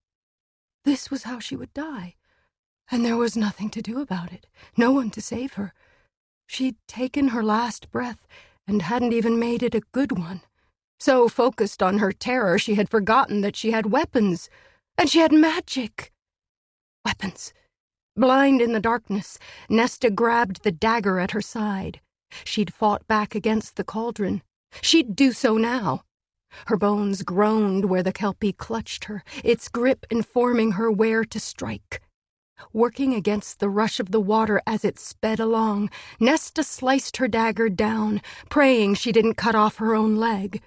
This was how she would die, and there was nothing to do about it, no one to save her. She'd taken her last breath and hadn't even made it a good one. So focused on her terror, she had forgotten that she had weapons, and she had magic. Weapons. Blind in the darkness, Nesta grabbed the dagger at her side. She'd fought back against the cauldron. She'd do so now. Her bones groaned where the Kelpie clutched her, its grip informing her where to strike. Working against the rush of the water as it sped along, Nesta sliced her dagger down, praying she didn't cut off her own leg.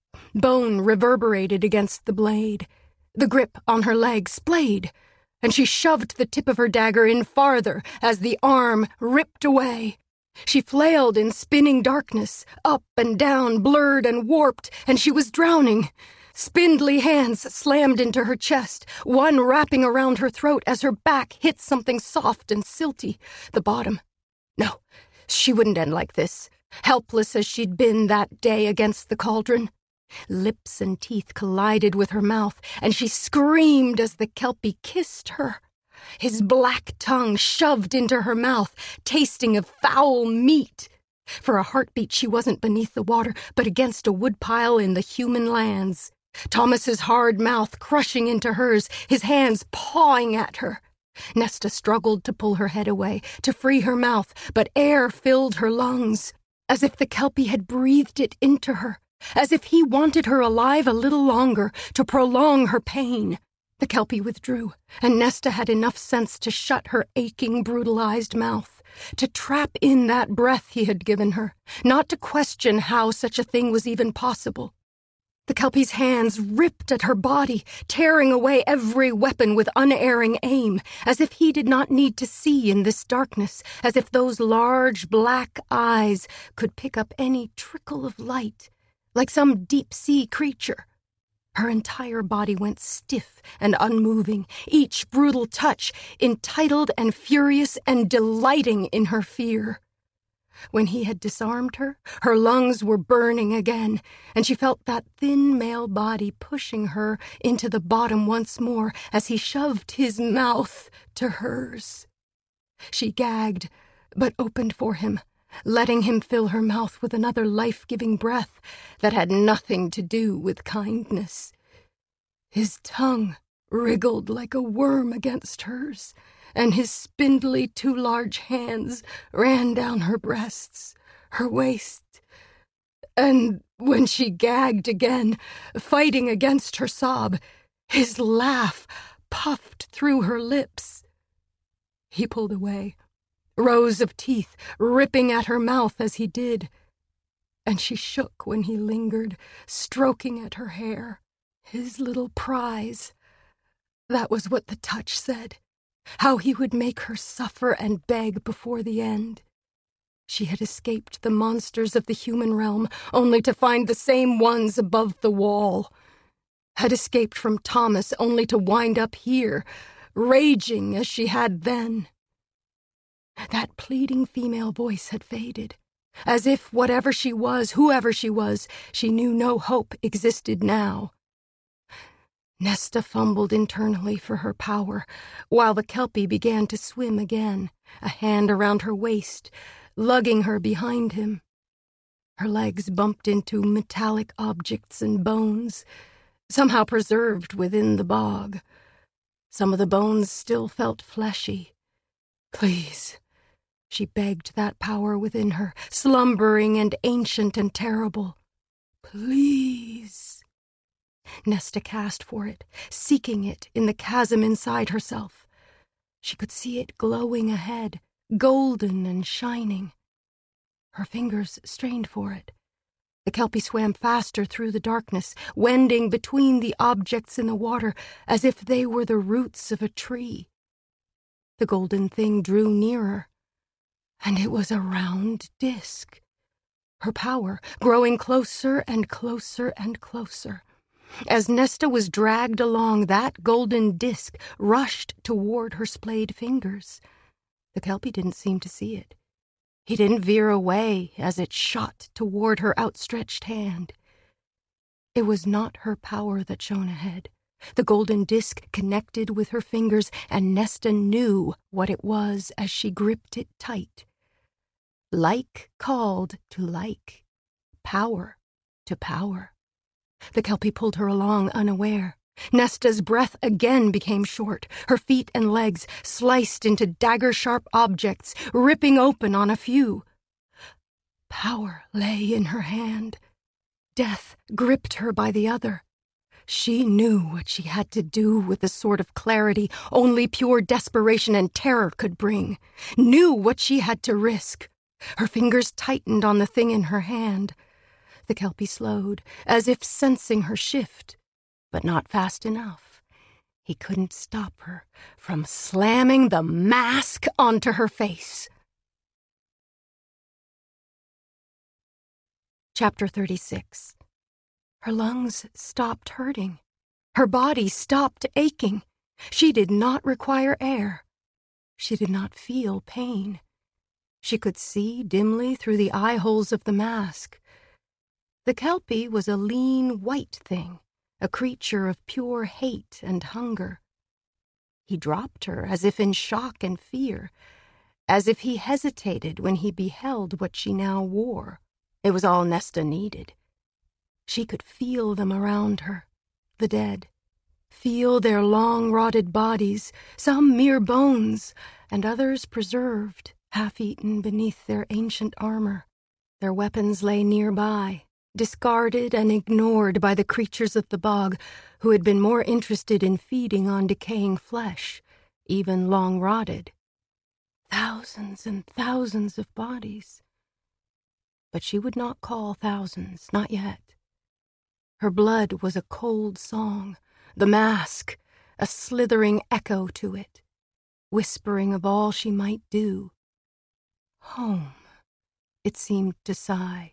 Bone reverberated against the blade. The grip on her leg splayed, and she shoved the tip of her dagger in farther as the arm ripped away. She flailed in spinning darkness, up and down, blurred and warped, and she was drowning. Spindly hands slammed into her chest, one wrapping around her throat as her back hit something soft and silty. The bottom. No, she wouldn't end like this, helpless as she'd been that day against the cauldron. Lips and teeth collided with her mouth, and she screamed as the Kelpie kissed her. His black tongue shoved into her mouth, tasting of foul meat. For a heartbeat she wasn't beneath the water, but against a woodpile in the human lands. Thomas's hard mouth crushing into hers, his hands pawing at her. Nesta struggled to pull her head away, to free her mouth, but air filled her lungs, as if the Kelpie had breathed it into her, as if he wanted her alive a little longer, to prolong her pain. The Kelpie withdrew, and Nesta had enough sense to shut her aching, brutalized mouth, to trap in that breath he had given her, not to question how such a thing was even possible. The Kelpie's hands ripped at her body, tearing away every weapon with unerring aim, as if he did not need to see in this darkness, as if those large black eyes could pick up any trickle of light, like some deep-sea creature. Her entire body went stiff and unmoving, each brutal touch entitled and furious and delighting in her fear. When he had disarmed her, her lungs were burning again, and she felt that thin male body pushing her into the bottom once more as he shoved his mouth to hers. She gagged, but opened for him, letting him fill her mouth with another life-giving breath that had nothing to do with kindness. His tongue wriggled like a worm against hers, and his spindly too large hands ran down her breasts, her waist, and when she gagged again, fighting against her sob, his laugh puffed through her lips. He pulled away, rows of teeth ripping at her mouth as he did, and she shook when he lingered, stroking at her hair, his little prize. That was what the touch said. How he would make her suffer and beg before the end. She had escaped the monsters of the human realm, only to find the same ones above the wall. Had escaped from Thomas, only to wind up here, raging as she had then. That pleading female voice had faded, as if whatever she was, whoever she was, she knew no hope existed now. Nesta fumbled internally for her power, while the Kelpie began to swim again, a hand around her waist, lugging her behind him. Her legs bumped into metallic objects and bones, somehow preserved within the bog. Some of the bones still felt fleshy. Please, she begged that power within her, slumbering and ancient and terrible. Please. Nesta cast for it, seeking it in the chasm inside herself. She could see it glowing ahead, golden and shining. Her fingers strained for it. The Kelpie swam faster through the darkness, wending between the objects in the water as if they were the roots of a tree. The golden thing drew nearer, and it was a round disk. Her power growing closer and closer and closer. As Nesta was dragged along, that golden disk rushed toward her splayed fingers. The Kelpie didn't seem to see it. He didn't veer away as it shot toward her outstretched hand. It was not her power that shone ahead. The golden disk connected with her fingers, and Nesta knew what it was as she gripped it tight. Like called to like, power to power. The Kelpie pulled her along unaware. Nesta's breath again became short. Her feet and legs sliced into dagger-sharp objects, ripping open on a few. Power lay in her hand. Death gripped her by the other. She knew what she had to do with the sort of clarity only pure desperation and terror could bring. Knew what she had to risk. Her fingers tightened on the thing in her hand. The Kelpie slowed, as if sensing her shift, but not fast enough. He couldn't stop her from slamming the mask onto her face. Chapter 36. Her lungs stopped hurting. Her body stopped aching. She did not require air. She did not feel pain. She could see dimly through the eye holes of the mask. The Kelpie was a lean, white thing, a creature of pure hate and hunger. He dropped her as if in shock and fear, as if he hesitated when he beheld what she now wore. It was all Nesta needed. She could feel them around her, the dead, feel their long rotted bodies, some mere bones, and others preserved, half-eaten beneath their ancient armor. Their weapons lay nearby, discarded and ignored by the creatures of the bog, who had been more interested in feeding on decaying flesh, even long-rotted. Thousands and thousands of bodies. But she would not call thousands, not yet. Her blood was a cold song, the mask, a slithering echo to it, whispering of all she might do. Home, it seemed to sigh.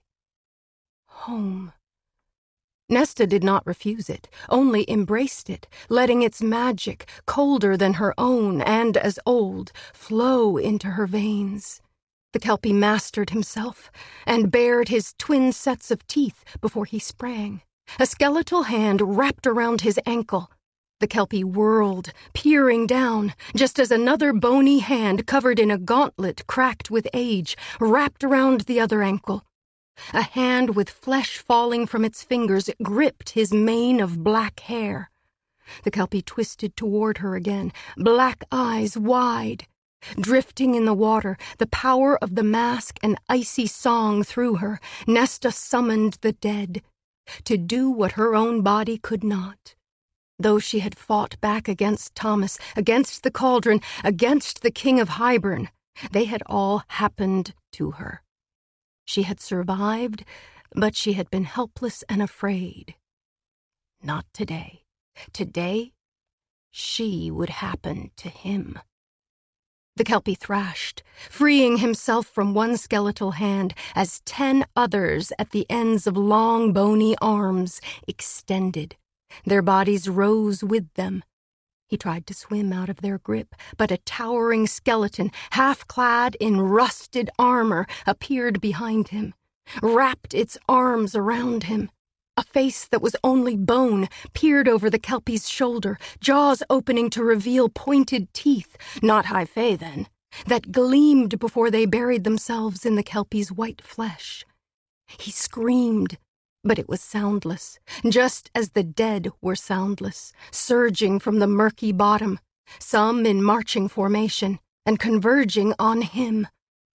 Home. Nesta did not refuse it, only embraced it, letting its magic, colder than her own and as old, flow into her veins. The Kelpie mastered himself and bared his twin sets of teeth before he sprang. A skeletal hand wrapped around his ankle. The Kelpie whirled, peering down, just as another bony hand covered in a gauntlet cracked with age wrapped around the other ankle. A hand with flesh falling from its fingers gripped his mane of black hair. The Kelpie twisted toward her again, black eyes wide. Drifting in the water, the power of the mask an icy song through her, Nesta summoned the dead, to do what her own body could not. Though she had fought back against Thomas, against the cauldron, against the King of Hybern, they had all happened to her. She had survived, but she had been helpless and afraid. Not today. Today, she would happen to him. The Kelpie thrashed, freeing himself from one skeletal hand as 10 others at the ends of long, bony arms extended. Their bodies rose with them. He tried to swim out of their grip, but a towering skeleton, half-clad in rusted armor, appeared behind him, wrapped its arms around him. A face that was only bone peered over the Kelpie's shoulder, jaws opening to reveal pointed teeth, not high fae then, that gleamed before they buried themselves in the Kelpie's white flesh. He screamed, but it was soundless, just as the dead were soundless, surging from the murky bottom, some in marching formation, and converging on him.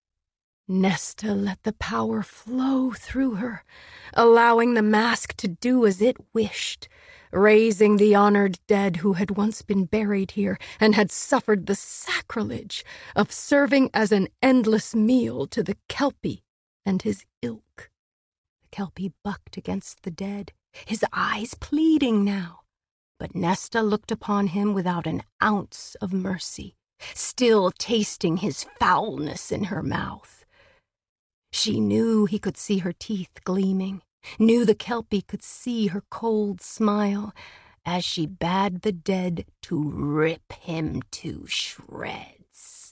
Nesta let the power flow through her, allowing the mask to do as it wished, raising the honored dead who had once been buried here and had suffered the sacrilege of serving as an endless meal to the Kelpie and his ilk. Kelpie bucked against the dead, his eyes pleading now. But Nesta looked upon him without an ounce of mercy, still tasting his foulness in her mouth. She knew he could see her teeth gleaming, knew the Kelpie could see her cold smile, as she bade the dead to rip him to shreds.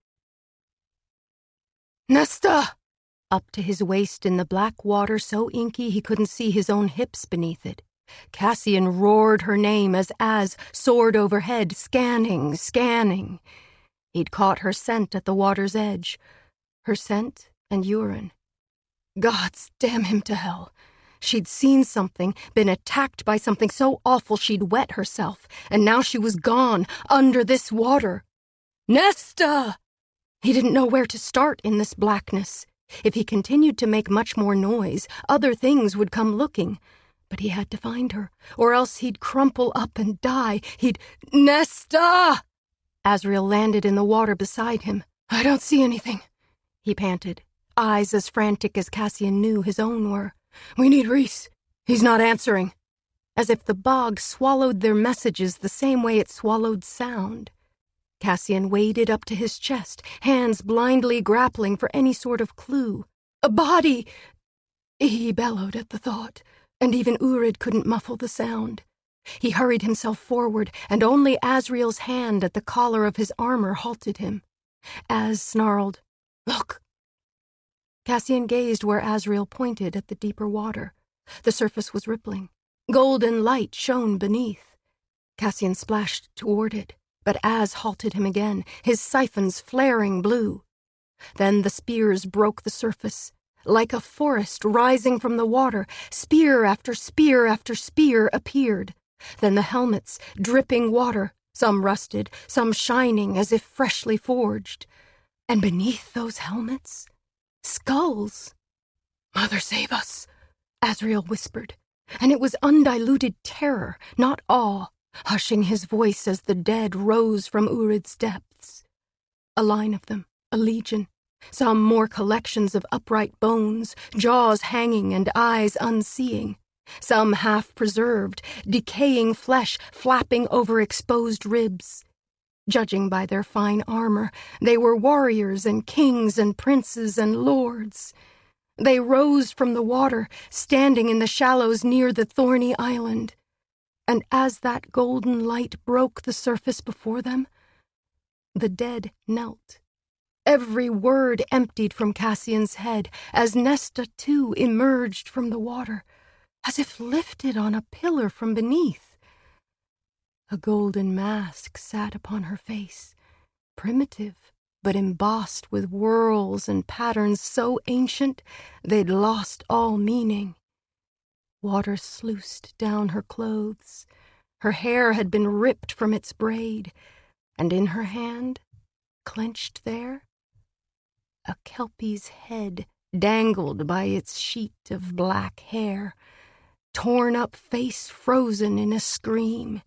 "Nesta!" Up to his waist in the black water so inky he couldn't see his own hips beneath it. Cassian roared her name as soared overhead, scanning. He'd caught her scent at the water's edge, her scent and urine. Gods damn him to hell. She'd seen something, been attacked by something so awful she'd wet herself, and now she was gone, under this water. Nesta! He didn't know where to start in this blackness. If he continued to make much more noise, other things would come looking. But he had to find her, or else he'd crumple up and die. Nesta! Azriel landed in the water beside him. "I don't see anything," he panted, eyes as frantic as Cassian knew his own were. "We need Rhys. He's not answering." As if the bog swallowed their messages the same way it swallowed sound. Cassian waded up to his chest, hands blindly grappling for any sort of clue. "A body!" He bellowed at the thought, and even Urid couldn't muffle the sound. He hurried himself forward, and only Azriel's hand at the collar of his armor halted him. Az snarled, "Look!" Cassian gazed where Azriel pointed at the deeper water. The surface was rippling. Golden light shone beneath. Cassian splashed toward it, but Az halted him again, his siphons flaring blue. Then the spears broke the surface. Like a forest rising from the water, spear after spear after spear appeared. Then the helmets, dripping water, some rusted, some shining as if freshly forged. And beneath those helmets, skulls. "Mother save us," Azriel whispered, and it was undiluted terror, not awe, hushing his voice as the dead rose from Urid's depths. A line of them, a legion, some more collections of upright bones, jaws hanging and eyes unseeing, some half-preserved, decaying flesh flapping over exposed ribs. Judging by their fine armor, they were warriors and kings and princes and lords. They rose from the water, standing in the shallows near the thorny island. And as that golden light broke the surface before them, the dead knelt. Every word emptied from Cassian's head, as Nesta too emerged from the water, as if lifted on a pillar from beneath. A golden mask sat upon her face, primitive, but embossed with whorls and patterns so ancient they'd lost all meaning. Water sluiced down her clothes. Her hair had been ripped from its braid, and in her hand, clenched there, a Kelpie's head dangled by its sheet of black hair, torn up face frozen in a scream,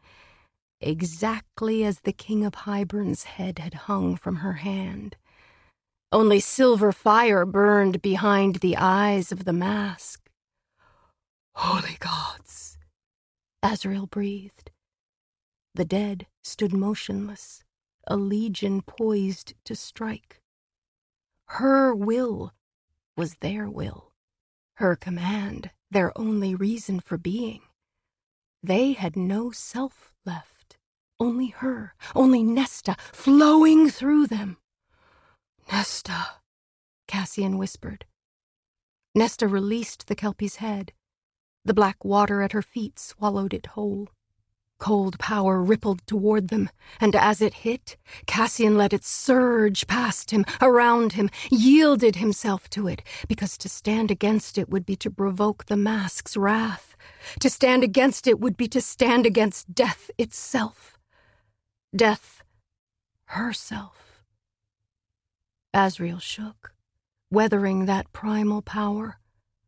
exactly as the King of Hybern's head had hung from her hand. Only silver fire burned behind the eyes of the mask. "Holy gods," Azriel breathed. The dead stood motionless, a legion poised to strike. Her will was their will, her command their only reason for being. They had no self left, only her, only Nesta, flowing through them. "Nesta," Cassian whispered. Nesta released the Kelpie's head. The black water at her feet swallowed it whole. Cold power rippled toward them, and as it hit, Cassian let it surge past him, around him, yielded himself to it, because to stand against it would be to provoke the mask's wrath. To stand against it would be to stand against death itself. Death herself. Azriel shook, weathering that primal power.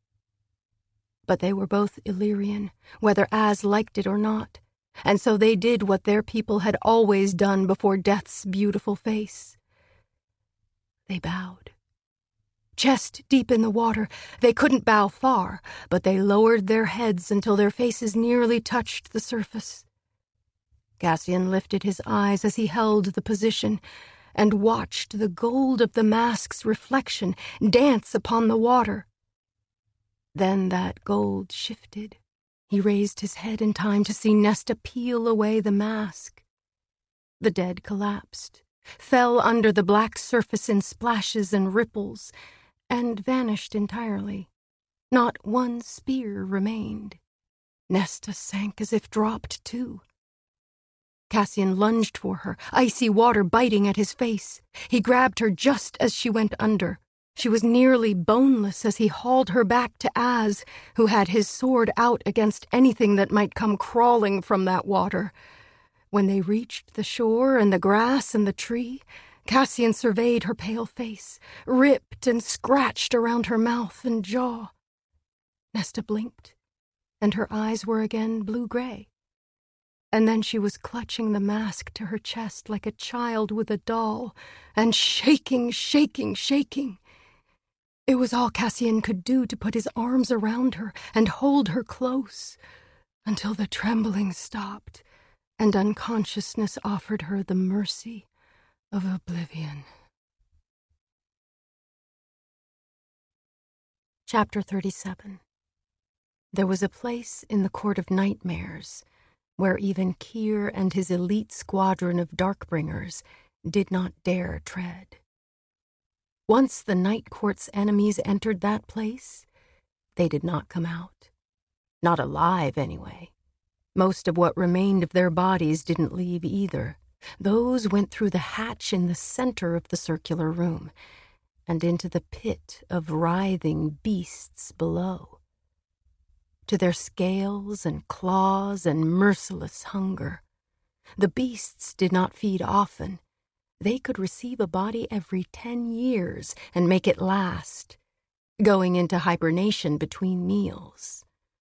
But they were both Illyrian, whether Az liked it or not. And so they did what their people had always done before death's beautiful face. They bowed. chest deep in the water. They couldn't bow far, but they lowered their heads until their faces nearly touched the surface. Cassian lifted his eyes as he held the position and watched the gold of the mask's reflection dance upon the water. Then that gold shifted. He raised his head in time to see Nesta peel away the mask. The dead collapsed, fell under the black surface in splashes and ripples, and vanished entirely. Not one spear remained. Nesta sank as if dropped too. Cassian lunged for her, icy water biting at his face. He grabbed her just as she went under. She was nearly boneless as he hauled her back to Az, who had his sword out against anything that might come crawling from that water. When they reached the shore and the grass and the tree, Cassian surveyed her pale face, ripped and scratched around her mouth and jaw. Nesta blinked, and her eyes were again blue-gray. And then she was clutching the mask to her chest like a child with a doll, and shaking, shaking, shaking. It was all Cassian could do to put his arms around her and hold her close, until the trembling stopped, and unconsciousness offered her the mercy of oblivion. Chapter 37. There was a place in the Court of Nightmares where even Keir and his elite squadron of Darkbringers did not dare tread. Once the Night Court's enemies entered that place, they did not come out. Not alive, anyway. Most of what remained of their bodies didn't leave either. Those went through the hatch in the center of the circular room, and into the pit of writhing beasts below. To their scales and claws and merciless hunger. The beasts did not feed often. They could receive a body every 10 years and make it last, going into hibernation between meals.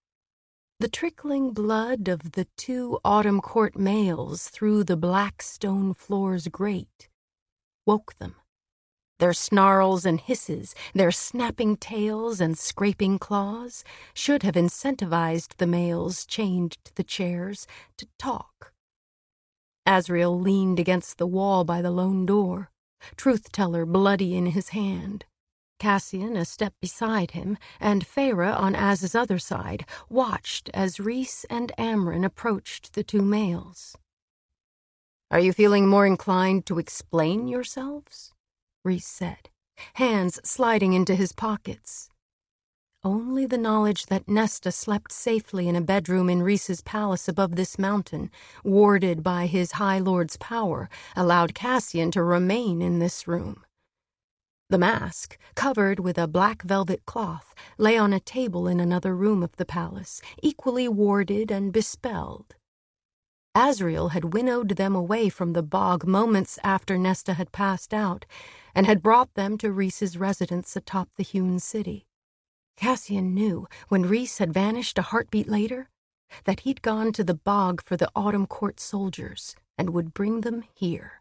The trickling blood of the 2 Autumn Court males through the black stone floor's grate woke them. Their snarls and hisses, their snapping tails and scraping claws should have incentivized the males chained to the chairs to talk. Azrael leaned against the wall by the lone door, truth-teller bloody in his hand. Cassian a step beside him, and Feyre on Az's other side, watched as Rhys and Amren approached the 2 males. "Are you feeling more inclined to explain yourselves?" Rhys said, hands sliding into his pockets. Only the knowledge that Nesta slept safely in a bedroom in Rhys's palace above this mountain, warded by his High Lord's power, allowed Cassian to remain in this room. The mask, covered with a black velvet cloth, lay on a table in another room of the palace, equally warded and bespelled. Azrael had winnowed them away from the bog moments after Nesta had passed out, and had brought them to Rhys's residence atop the hewn city. Cassian knew, when Rhys had vanished a heartbeat later, that he'd gone to the bog for the Autumn Court soldiers and would bring them here.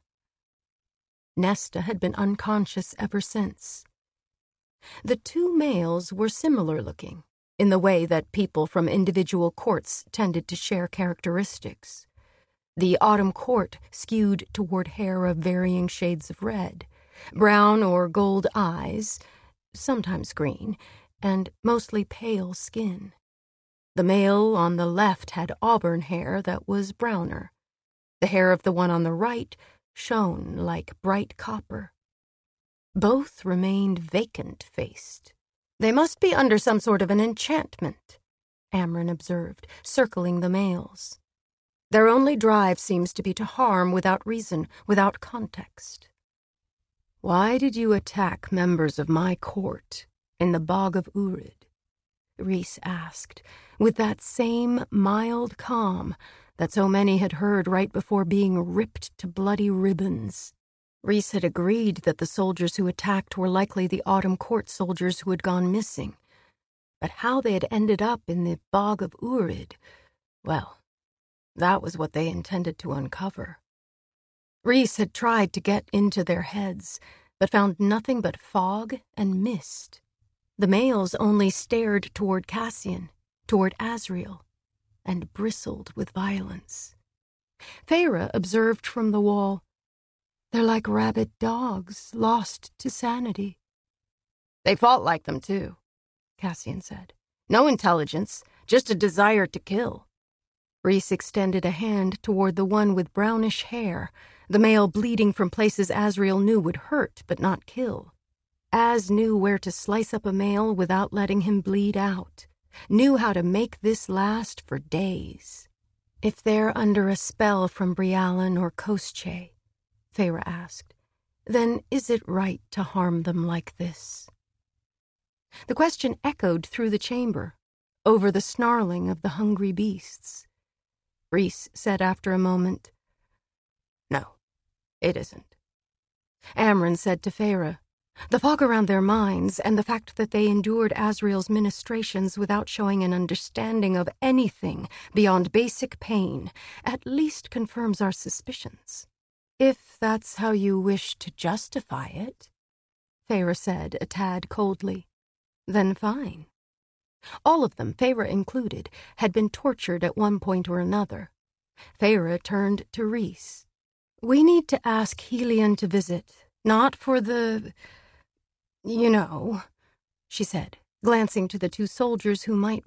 Nesta had been unconscious ever since. The 2 males were similar-looking, in the way that people from individual courts tended to share characteristics. The Autumn Court skewed toward hair of varying shades of red, brown or gold eyes, sometimes green, and mostly pale skin. The male on the left had auburn hair that was browner. The hair of the one on the right shone like bright copper. Both remained vacant-faced. "They must be under some sort of an enchantment," Amren observed, circling the males. "Their only drive seems to be to harm without reason, without context." "Why did you attack members of my court in the Bog of Urid?" Rhys asked, with that same mild calm that so many had heard right before being ripped to bloody ribbons. Rhys had agreed that the soldiers who attacked were likely the Autumn Court soldiers who had gone missing. But how they had ended up in the Bog of Urid, well, that was what they intended to uncover. Rhys had tried to get into their heads, but found nothing but fog and mist. The males only stared toward Cassian, toward Azriel, and bristled with violence. Feyre observed from the wall, "They're like rabid dogs, lost to sanity." "They fought like them, too," Cassian said. "No intelligence, just a desire to kill." Rhys extended a hand toward the one with brownish hair, the male bleeding from places Azriel knew would hurt but not kill. Az knew where to slice up a male without letting him bleed out, knew how to make this last for days. "If they're under a spell from Briallen or Koschei," Feyre asked, "then is it right to harm them like this?" The question echoed through the chamber, over the snarling of the hungry beasts. Rhys said after a moment, "No, it isn't." Amren said to Feyre, the fog around their minds and the fact that they endured Azriel's ministrations without showing an understanding of anything beyond basic pain at least confirms our suspicions. "If that's how you wish to justify it," Feyre said a tad coldly, "then fine." All of them, Feyre included, had been tortured at one point or another. Feyre turned to Rhys. "We need to ask Helion to visit, not for the... you know," she said, glancing to the two soldiers who might